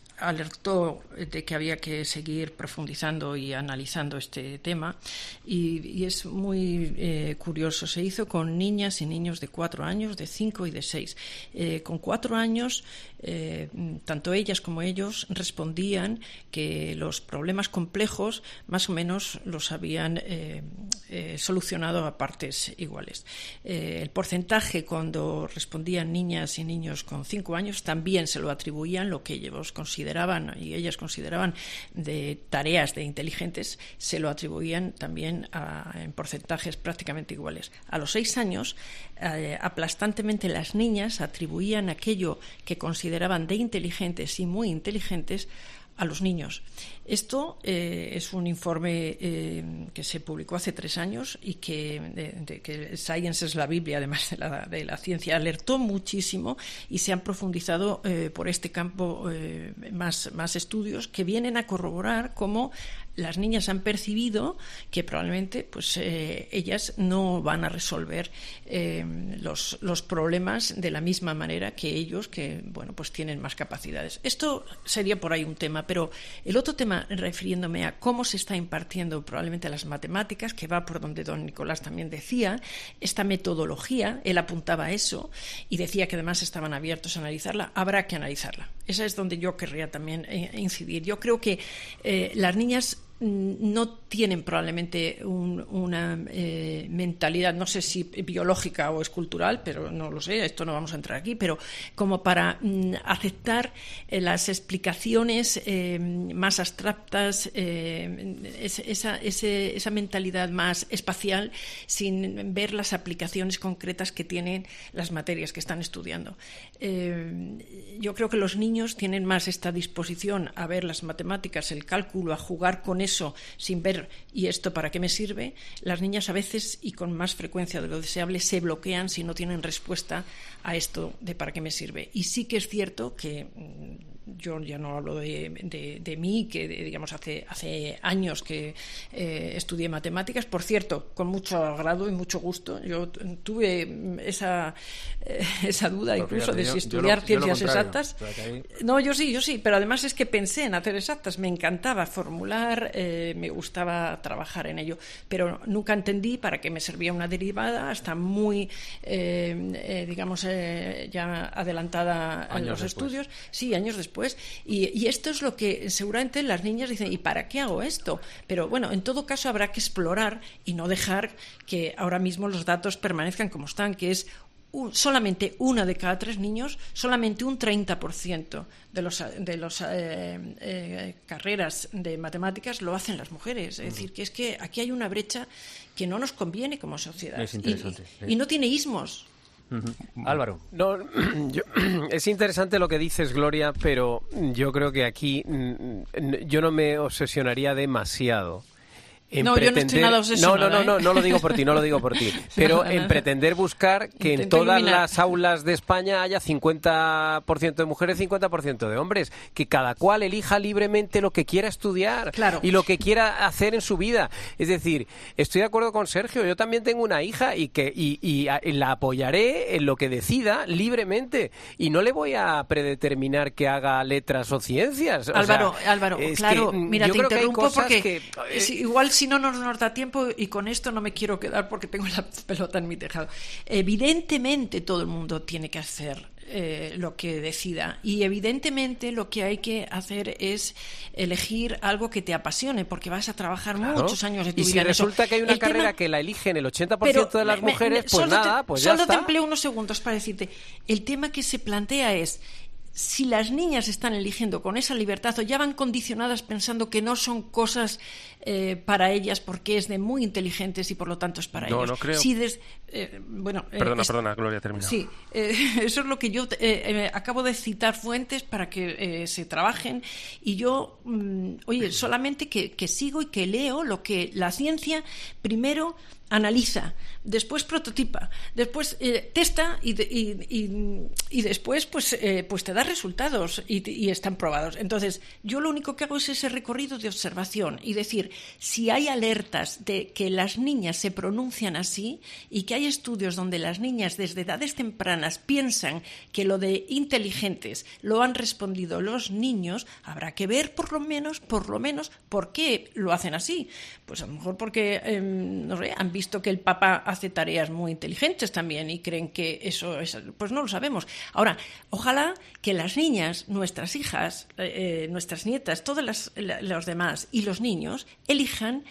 alertó de que había que seguir profundizando y analizando este tema, y, y es muy eh, curioso. Se hizo con niñas y niños de cuatro años, de cinco y de seis. Eh, con cuatro años, eh, tanto ellas como ellos respondían que los problemas complejos más o menos los habían eh, eh, solucionado a partes iguales. Eh, el porcentaje cuando respondían niñas y niños con cinco años también se lo atribuían, lo que ellos consideraban consideraban, y ellas consideraban, de tareas de inteligentes, se lo atribuían también a, en porcentajes prácticamente iguales. A los seis años, eh, aplastantemente las niñas atribuían aquello que consideraban de inteligentes y muy inteligentes a los niños. Esto eh, es un informe eh, que se publicó hace tres años y que, de, de, que Science es la Biblia, además de la, de la ciencia, alertó muchísimo y se han profundizado eh, por este campo eh, más, más estudios que vienen a corroborar cómo las niñas han percibido que probablemente pues eh, ellas no van a resolver eh, los, los problemas de la misma manera que ellos, que bueno pues tienen más capacidades. Esto sería por ahí un tema, pero el otro tema, refiriéndome a cómo se está impartiendo probablemente las matemáticas, que va por donde don Nicolás también decía, esta metodología, él apuntaba a eso y decía que además estaban abiertos a analizarla, habrá que analizarla. Esa es donde yo querría también eh, incidir. Yo creo que eh, las niñas no tienen probablemente un, una eh, mentalidad, no sé si biológica o es cultural, pero no lo sé, esto no vamos a entrar aquí, pero como para mm, aceptar eh, las explicaciones eh, más abstractas, eh, es, esa, ese, esa mentalidad más espacial, sin ver las aplicaciones concretas que tienen las materias que están estudiando. Eh, yo creo que los niños tienen más esta disposición a ver las matemáticas, el cálculo, a jugar con eso sin ver ¿y esto para qué me sirve? Las niñas a veces y con más frecuencia de lo deseable se bloquean si no tienen respuesta a esto de para qué me sirve. Y sí que es cierto que yo ya no hablo de, de, de mí, que de, digamos hace, hace años que eh, estudié matemáticas, por cierto, con mucho agrado y mucho gusto. Yo tuve esa, eh, esa duda pero incluso fíjate, de si yo, estudiar yo lo, ciencias yo exactas. O sea, ahí... No, yo sí, yo sí, pero además es que pensé en hacer exactas, me encantaba formular, eh, me gustaba trabajar en ello, pero nunca entendí para qué me servía una derivada hasta muy, eh, eh, digamos, eh, ya adelantada en los después. estudios. Sí, años después. Y, y esto es lo que seguramente las niñas dicen, ¿y para qué hago esto? Pero bueno, en todo caso habrá que explorar y no dejar que ahora mismo los datos permanezcan como están, que es un, solamente una de cada tres niños, solamente un treinta por ciento de los de los eh, eh, carreras de matemáticas lo hacen las mujeres. Es uh-huh. decir, que es que aquí hay una brecha que no nos conviene como sociedad. Es interesante. Y, y, y no tiene ismos. Uh-huh. Álvaro. No, yo, es interesante lo que dices, Gloria, pero yo creo que aquí yo no me obsesionaría demasiado. En no, pretender... yo no estoy nada obsesionada. No, no, no, no, no lo digo por ti, no lo digo por ti. Pero en pretender buscar que Intento en todas iluminar. las aulas de España haya cincuenta por ciento de mujeres, cincuenta por ciento de hombres. Que cada cual elija libremente lo que quiera estudiar claro. y lo que quiera hacer en su vida. Es decir, estoy de acuerdo con Sergio, yo también tengo una hija y que y, y, y la apoyaré en lo que decida libremente. Y no le voy a predeterminar que haga letras o ciencias. O Álvaro, sea, Álvaro, claro, que, mira, yo te creo interrumpo que hay cosas porque que, eh, si, igual si no nos, nos da tiempo, y con esto no me quiero quedar porque tengo la pelota en mi tejado. Evidentemente todo el mundo tiene que hacer eh, lo que decida, y evidentemente lo que hay que hacer es elegir algo que te apasione, porque vas a trabajar claro. muchos años de tu y vida. Y si resulta eso. que hay una el carrera tema... que la eligen el ochenta por ciento Pero de las me, mujeres, me, pues nada, te, pues ya solo está. Solo te empleo unos segundos para decirte, el tema que se plantea es: si las niñas están eligiendo con esa libertad o ya van condicionadas pensando que no son cosas eh, para ellas porque es de muy inteligentes y por lo tanto es para no, ellos. No, creo. Si des, eh, bueno, perdona, eh, perdona, Gloria, termina. Sí, eh, eso es lo que yo eh, eh, acabo de citar fuentes para que eh, se trabajen, y yo, mm, oye, solamente que, que sigo y que leo lo que la ciencia primero analiza, después prototipa, después eh, testa y, y, y, y después pues, eh, pues te da resultados y, y están probados. Entonces, yo lo único que hago es ese recorrido de observación y decir, si hay alertas de que las niñas se pronuncian así y que hay estudios donde las niñas desde edades tempranas piensan que lo de inteligentes lo han respondido los niños, habrá que ver por lo menos, por lo menos, por qué lo hacen así. Pues a lo mejor porque, eh, no sé, han visto que el papá hace tareas muy inteligentes también y creen que eso es, pues no lo sabemos. Ahora, ojalá que las niñas, nuestras hijas, eh, nuestras nietas, todos las, los demás y los niños elijan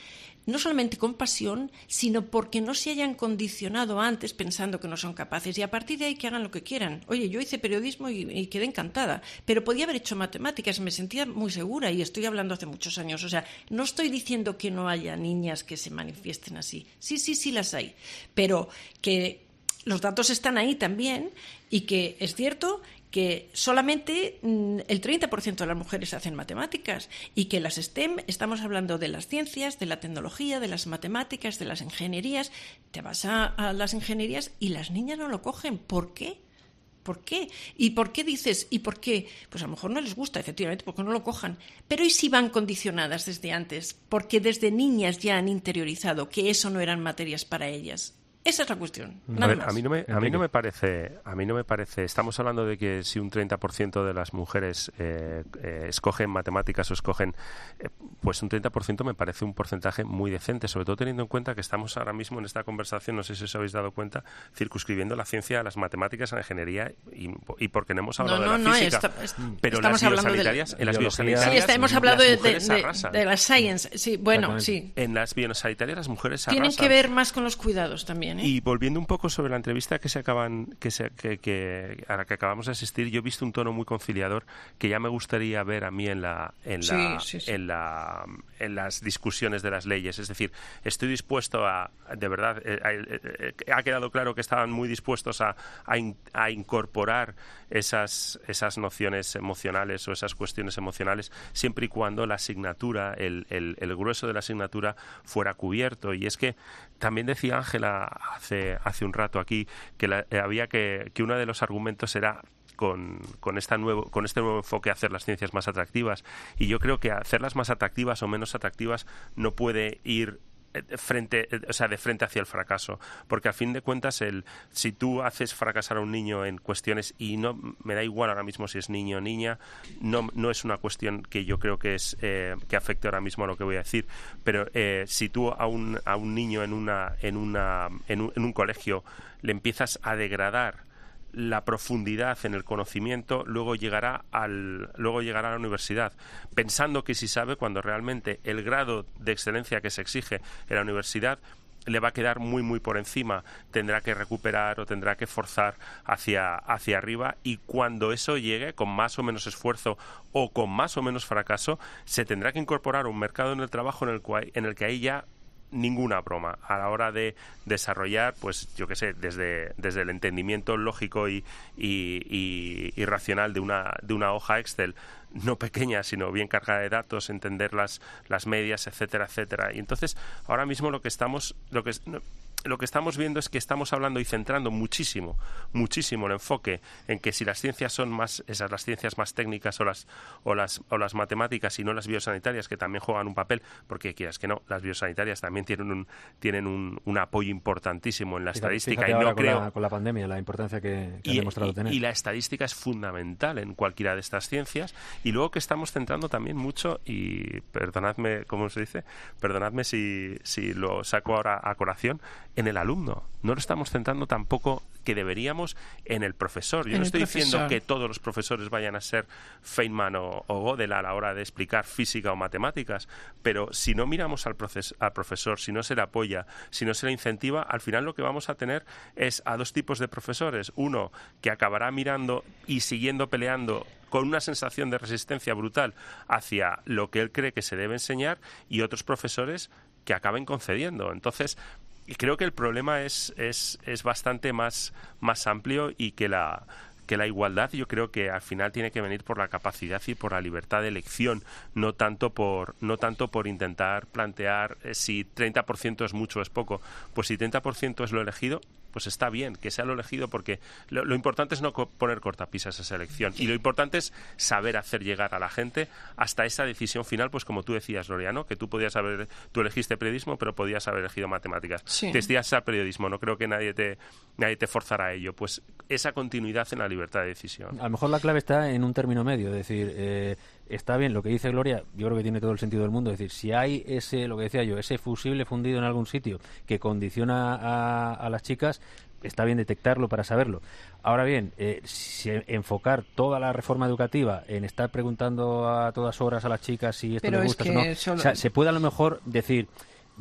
no solamente con pasión, sino porque no se hayan condicionado antes pensando que no son capaces, y a partir de ahí que hagan lo que quieran. Oye, yo hice periodismo y, y quedé encantada, pero podía haber hecho matemáticas, me sentía muy segura, y estoy hablando hace muchos años. O sea, no estoy diciendo que no haya niñas que se manifiesten así. Sí, sí, sí las hay, pero que los datos están ahí también, y que es cierto que solamente el treinta por ciento de las mujeres hacen matemáticas, y que las STEM, estamos hablando de las ciencias, de la tecnología, de las matemáticas, de las ingenierías. Te vas a, a las ingenierías y las niñas no lo cogen. ¿Por qué? ¿Por qué? ¿Y por qué dices? ¿Y por qué? Pues a lo mejor no les gusta, efectivamente, porque no lo cojan. Pero ¿y si van condicionadas desde antes? Porque desde niñas ya han interiorizado que eso no eran materias para ellas. Esa es la cuestión. Nada a, ver, más. a mí no me, a mí no me parece, a mí no me parece. Estamos hablando de que si un treinta por ciento de las mujeres eh, eh, escogen matemáticas o escogen, eh, pues un treinta por ciento me parece un porcentaje muy decente, sobre todo teniendo en cuenta que estamos ahora mismo en esta conversación, no sé si os habéis dado cuenta, circunscribiendo la ciencia a las matemáticas, a la ingeniería, y, y porque no hemos hablado no, no, de la no, física. Está, está, pero estamos las hablando biosanitarias, de la, en las biosanitarias, sí, está, hemos hablado de, de, de, de las science, sí, bueno, sí. En las biosanitarias las mujeres tienen arrasan. que ver más con los cuidados también, ¿eh? Y volviendo un poco sobre la entrevista que se acaban que se, que, que a la que acabamos de asistir, yo he visto un tono muy conciliador que ya me gustaría ver a mí en la en la, sí, sí, sí. en la en las discusiones de las leyes. Es decir, estoy dispuesto a, de verdad, eh, eh, eh, ha quedado claro que estaban muy dispuestos a, a, in, a incorporar esas esas nociones emocionales o esas cuestiones emocionales, siempre y cuando la asignatura, el, el, el grueso de la asignatura fuera cubierto. Y es que también decía Ángela hace hace un rato aquí que la, eh, había que que uno de los argumentos era con, con, esta nuevo, con este nuevo enfoque hacer las ciencias más atractivas, y yo creo que hacerlas más atractivas o menos atractivas no puede ir frente, o sea, de frente hacia el fracaso, porque a fin de cuentas el, si tú haces fracasar a un niño en cuestiones, y no me da igual ahora mismo si es niño o niña, no, no es una cuestión que yo creo que es eh, que afecte ahora mismo a lo que voy a decir, pero eh, si tú a un, a un niño en una en una en un, en un colegio le empiezas a degradar la profundidad en el conocimiento, luego llegará al luego llegará a la universidad pensando que sí sabe, cuando realmente el grado de excelencia que se exige en la universidad le va a quedar muy muy por encima, tendrá que recuperar o tendrá que forzar hacia hacia arriba, y cuando eso llegue, con más o menos esfuerzo o con más o menos fracaso, se tendrá que incorporar a un mercado en el trabajo en el cual en el que ahí ya ninguna broma a la hora de desarrollar, pues yo qué sé, desde desde el entendimiento lógico y, y, y, y racional de una de una hoja Excel no pequeña, sino bien cargada de datos, entender las las medias, etcétera, etcétera. Y entonces ahora mismo lo que estamos lo que lo que estamos viendo es que estamos hablando y centrando muchísimo, muchísimo el enfoque en que si las ciencias son más esas las ciencias más técnicas o las o las o las matemáticas y no las biosanitarias, que también juegan un papel, porque quieras que no, las biosanitarias también tienen un tienen un, un apoyo importantísimo en la fíjate, estadística, fíjate y no con creo la, con la pandemia la importancia que, que y, ha demostrado y, tener. Y la estadística es fundamental en cualquiera de estas ciencias, y luego que estamos centrando también mucho, y perdonadme, ¿cómo se dice? Perdonadme si si lo saco ahora a colación, en el alumno. No lo estamos centrando tampoco, que deberíamos, en el profesor. Yo en no estoy profesor. diciendo que todos los profesores vayan a ser Feynman o, o Gödel a la hora de explicar física o matemáticas, pero si no miramos al, proces, al profesor, si no se le apoya, si no se le incentiva, al final lo que vamos a tener es a dos tipos de profesores. Uno que acabará mirando y siguiendo peleando con una sensación de resistencia brutal hacia lo que él cree que se debe enseñar, y otros profesores que acaben concediendo. Entonces, y creo que el problema es es, es bastante más, más amplio, y que la que la igualdad yo creo que al final tiene que venir por la capacidad y por la libertad de elección, no tanto por no tanto por intentar plantear eh, si treinta por ciento es mucho o es poco. Pues si treinta por ciento es lo elegido, pues está bien que sea lo elegido, porque lo, lo importante es no co- poner cortapisas a esa elección, y lo importante es saber hacer llegar a la gente hasta esa decisión final, pues como tú decías, Loriano, que tú podías haber, tú elegiste periodismo, pero podías haber elegido matemáticas. Sí. Te decías al periodismo, no creo que nadie te nadie te forzara a ello. Pues esa continuidad en la libertad de decisión. A lo mejor la clave está en un término medio, es decir, eh, está bien lo que dice Gloria, yo creo que tiene todo el sentido del mundo, es decir, si hay ese, lo que decía yo, ese fusible fundido en algún sitio que condiciona a, a las chicas, está bien detectarlo para saberlo. Ahora bien, eh, si enfocar toda la reforma educativa en estar preguntando a todas horas a las chicas si esto Pero les es gusta que o no, solo... o sea, se puede a lo mejor decir,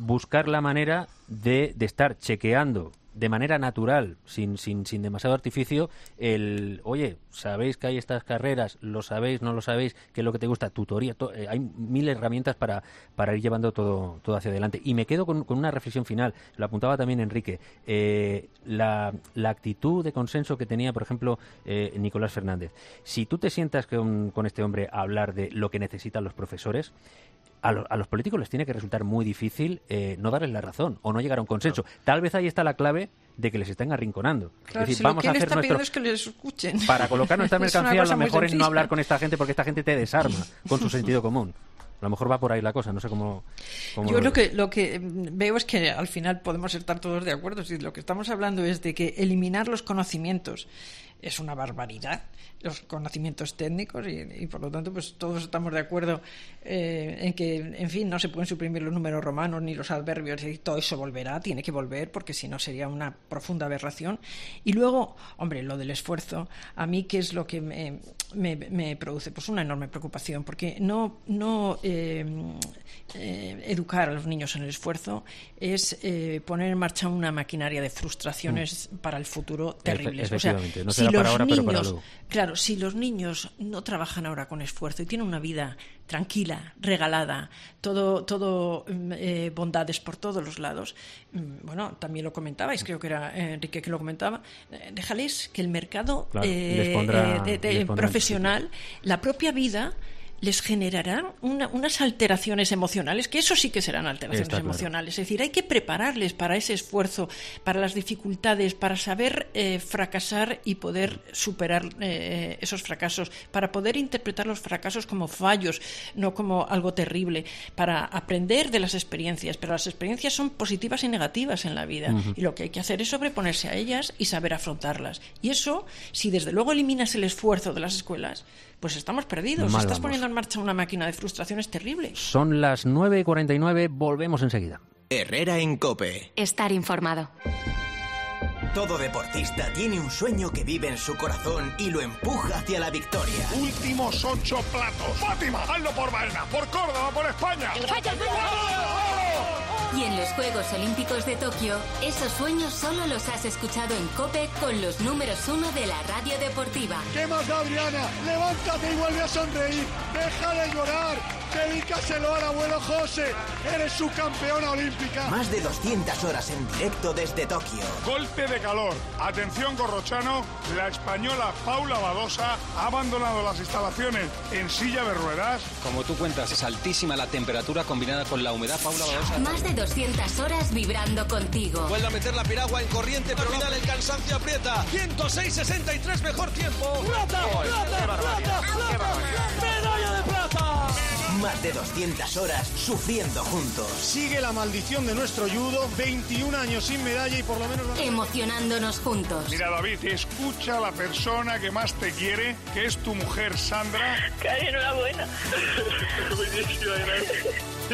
buscar la manera de, de estar chequeando de manera natural, sin, sin, sin demasiado artificio, el, oye, ¿sabéis que hay estas carreras? ¿Lo sabéis? ¿No lo sabéis? ¿Qué es lo que te gusta? Tutoría, to, eh, hay mil herramientas para, para ir llevando todo, todo hacia adelante. Y me quedo con, con una reflexión final, lo apuntaba también Enrique, eh, la, la actitud de consenso que tenía, por ejemplo, eh, Nicolás Fernández. Si tú te sientas con, con este hombre a hablar de lo que necesitan los profesores, A, lo, a los políticos les tiene que resultar muy difícil eh, no darles la razón o no llegar a un consenso. Claro. Tal vez ahí está la clave de que les estén arrinconando. Claro, es decir, si vamos lo que a hacer está nuestro... pidiendo es que les escuchen. Para colocar nuestra mercancía, lo mejor es no hablar con esta gente porque esta gente te desarma con su sentido común. A lo mejor va por ahí la cosa, no sé cómo... cómo Yo lo, lo que, lo que veo es que al final podemos estar todos de acuerdo. Si lo que estamos hablando es de que eliminar los conocimientos es una barbaridad, los conocimientos técnicos, y, y por lo tanto pues todos estamos de acuerdo eh, en que, en fin, no se pueden suprimir los números romanos ni los adverbios, y todo eso volverá, tiene que volver, porque si no sería una profunda aberración. Y luego, hombre, lo del esfuerzo, a mí, ¿qué es lo que me, me, me produce? Pues una enorme preocupación, porque no, no eh, eh, educar a los niños en el esfuerzo es eh, poner en marcha una maquinaria de frustraciones mm. para el futuro terribles. Efe, o sea, no si para los ahora, niños, pero para luego. Claro, si los niños no trabajan ahora con esfuerzo y tienen una vida tranquila, regalada, todo, todo eh, bondades por todos los lados, bueno, también lo comentabais, creo que era Enrique que lo comentaba, eh, déjales que el mercado claro, eh, les pondrá, de, de, les pondrá profesional, la propia vida, les generará una, unas alteraciones emocionales, que eso sí que serán alteraciones Está emocionales. Claro. Es decir, hay que prepararles para ese esfuerzo, para las dificultades, para saber eh, fracasar y poder superar eh, esos fracasos, para poder interpretar los fracasos como fallos, no como algo terrible, para aprender de las experiencias. Pero las experiencias son positivas y negativas en la vida, uh-huh. y lo que hay que hacer es sobreponerse a ellas y saber afrontarlas. Y eso, si desde luego eliminas el esfuerzo de las escuelas, pues estamos perdidos. Mal Estás vamos. poniendo en marcha una máquina de frustraciones terrible. Son las nueve y cuarenta y nueve, volvemos enseguida. Herrera en COPE. Estar informado. Todo deportista tiene un sueño que vive en su corazón y lo empuja hacia la victoria. Últimos ocho platos. Fátima, hazlo por Baena, por Córdoba, por España. Y en los Juegos Olímpicos de Tokio, esos sueños solo los has escuchado en COPE con los números uno de la radio deportiva. ¿Qué más, Adriana? Levántate y vuelve a sonreír. Deja de llorar. Dedícaselo al abuelo José. Eres su campeona olímpica. Más de doscientas horas en directo desde Tokio. Golpe de calor. Atención, Corrochano. La española Paula Badosa ha abandonado las instalaciones en silla de ruedas. Como tú cuentas, es altísima la temperatura combinada con la humedad. Paula Badosa. Más de doscientas horas vibrando contigo. Vuelve a meter la piragua en corriente, pero al final el cansancio aprieta. ciento seis sesenta y tres, mejor tiempo. ¡Plata! Oh, ¡Plata! ¡Plata! ¡Plata! ¡Medalla de plata! Más de doscientas horas sufriendo juntos. Sigue la maldición de nuestro judo, veintiún años sin medalla y por lo menos... Emocionándonos juntos. Mira, David, escucha a la persona que más te quiere, que es tu mujer, Sandra. Cari, enhorabuena. Buenísima, gracias.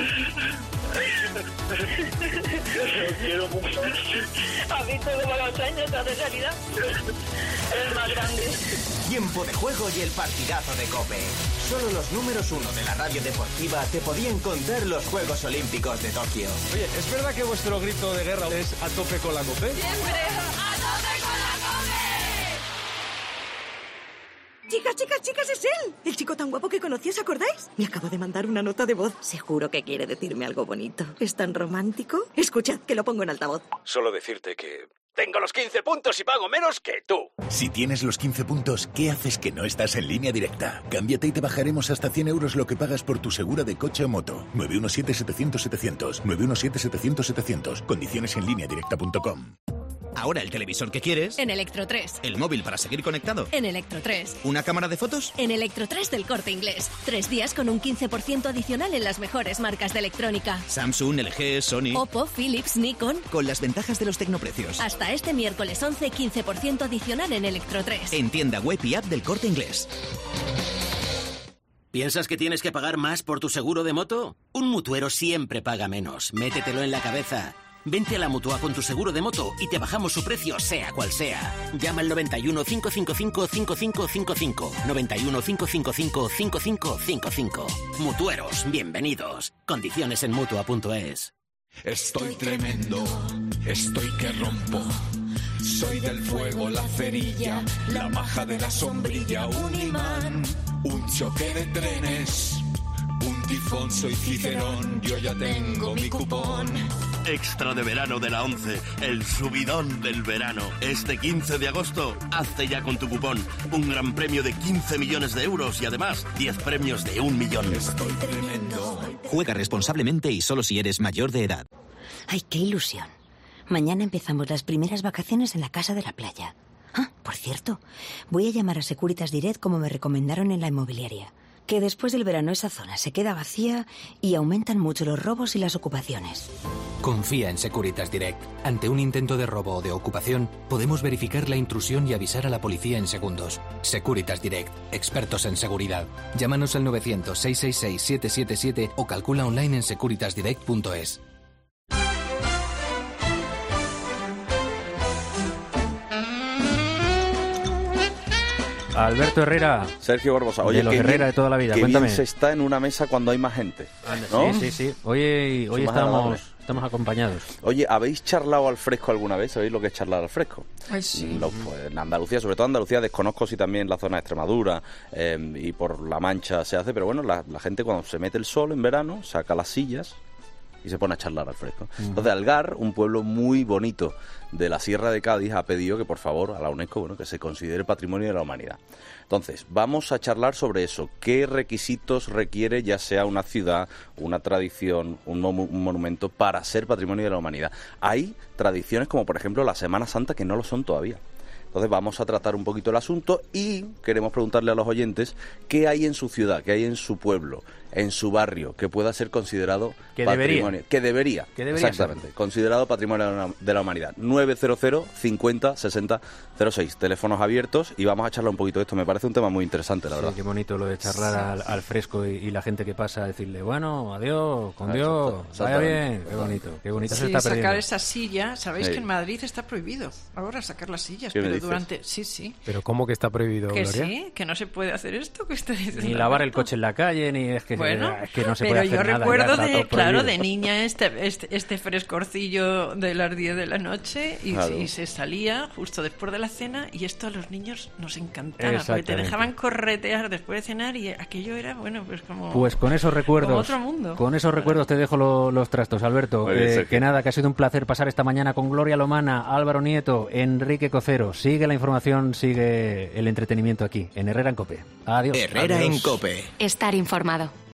Te quiero mucho. ¿Has visto cómo los años te hacen realidad? Eres más grande. Tiempo de juego y el partidazo de COPE. Solo los números uno de la radio deportiva te podían contar los Juegos Olímpicos de Tokio. Oye, ¿es verdad que vuestro grito de guerra es a tope con la COPE? ¡Siempre! ¡A tope con la COPE! Chicas, chicas, chicas, es él. El chico tan guapo que conocí, ¿os acordáis? Me acabo de mandar una nota de voz. Seguro que quiere decirme algo bonito. ¿Es tan romántico? Escuchad, que lo pongo en altavoz. Solo decirte que... tengo los quince puntos y pago menos que tú. Si tienes los quince puntos, ¿qué haces que no estás en Línea Directa? Cámbiate y te bajaremos hasta cien euros lo que pagas por tu segura de coche o moto. nueve uno siete, setecientos, setecientos. nueve uno siete, setecientos, setecientos. Condiciones en línea directa punto com. Ahora el televisor que quieres. En Electro tres. El móvil para seguir conectado. En Electro tres. ¿Una cámara de fotos? En Electro tres del Corte Inglés. Tres días con un quince por ciento adicional en las mejores marcas de electrónica. Samsung, L G, Sony. Oppo, Philips, Nikon. Con las ventajas de los tecnoprecios. Hasta este miércoles once, quince por ciento adicional en Electro tres. En tienda web y app del Corte Inglés. ¿Piensas que tienes que pagar más por tu seguro de moto? Un mutuero siempre paga menos. Métetelo en la cabeza. Vente a la Mutua con tu seguro de moto y te bajamos su precio, sea cual sea. Llama al noventa y uno, cinco cinco cinco, cinco cinco cinco cinco. noventa y uno, cinco cinco cinco, cinco cinco cinco cinco. Mutueros, bienvenidos. Condiciones en Mutua punto es. Estoy tremendo, estoy que rompo. Soy del fuego, la cerilla, la maja de la sombrilla, un imán, un choque de trenes, un tifón, soy Cicerón, yo ya tengo mi cupón. Extra de verano de la once, el subidón del verano. Este quince de agosto, hazte ya con tu cupón. Un gran premio de quince millones de euros y además diez premios de un millón. Estoy tremendo. Juega responsablemente y solo si eres mayor de edad. ¡Ay, qué ilusión! Mañana empezamos las primeras vacaciones en la casa de la playa. Ah, por cierto, voy a llamar a Securitas Direct como me recomendaron en la inmobiliaria. Que después del verano esa zona se queda vacía y aumentan mucho los robos y las ocupaciones. Confía en Securitas Direct. Ante un intento de robo o de ocupación, podemos verificar la intrusión y avisar a la policía en segundos. Securitas Direct, expertos en seguridad. Llámanos al novecientos, seiscientos sesenta y seis, siete siete siete o calcula online en securitas direct punto es. Alberto Herrera. Sergio Barbosa. Oye, de los qué Herrera bien, de toda la vida. qué Cuéntame. bien se está en una mesa cuando hay más gente, ¿no? Sí, sí, sí. Hoy, hoy más estamos, agradable. estamos acompañados. Oye, ¿habéis charlado al fresco alguna vez? ¿Sabéis lo que es charlar al fresco? Ay, sí. Lo- pues, en Andalucía, sobre todo Andalucía, desconozco si también en la zona de Extremadura eh, y por La Mancha se hace, pero bueno, la, la gente cuando se mete el sol en verano saca las sillas y se pone a charlar al fresco. Entonces, Algar, un pueblo muy bonito de la Sierra de Cádiz, ha pedido que por favor a la UNESCO, bueno, que se considere Patrimonio de la Humanidad. Entonces, vamos a charlar sobre eso. ¿Qué requisitos requiere ya sea una ciudad, una tradición, un, mo- un monumento para ser Patrimonio de la Humanidad? Hay tradiciones como por ejemplo la Semana Santa que no lo son todavía. Entonces vamos a tratar un poquito el asunto y queremos preguntarle a los oyentes qué hay en su ciudad, qué hay en su pueblo, en su barrio, que pueda ser considerado Que debería. patrimonio. Que debería. Que debería exactamente. Considerado patrimonio de la- de la humanidad. nueve cero cero, cincuenta, sesenta, cero seis. Teléfonos abiertos y vamos a charlar un poquito de esto. Me parece un tema muy interesante, la Sí, verdad. qué bonito lo de charlar al, al fresco y, y la gente que pasa a decirle, bueno, adiós, con Ah, Dios, exacto, vaya exactamente. bien, qué bonito, qué bonito se Sí, está sacar perdiendo. esa silla, sabéis Sí. que en Madrid está prohibido ahora sacar las sillas, ¿Qué me pero dices? durante sí, sí, Pero ¿cómo que está prohibido, que Gloria? sí, que no se puede hacer esto que está diciendo. Ni lavar el Alberto. coche en la calle, ni es que, Bueno, es que no se pero puede yo hacer nada. recuerdo ya está de, todo claro, de prohibido. niña este, este, este frescorcillo de las diez de la noche y, Claro. y se salía justo después de la cena y esto a los niños nos encantaba porque te Exactamente. dejaban corretear después de cenar y aquello era, bueno, pues como... Pues con esos recuerdos, como otro mundo. con esos recuerdos te dejo lo- los trastos, Alberto. Muy bien, Eh, Sergio. que nada, que ha sido un placer pasar esta mañana con Gloria Lomana, Álvaro Nieto, Enrique Cocero. Sigue la información, sigue el entretenimiento aquí, en Herrera en COPE. Adiós. Herrera Adiós. en COPE. Estar informado.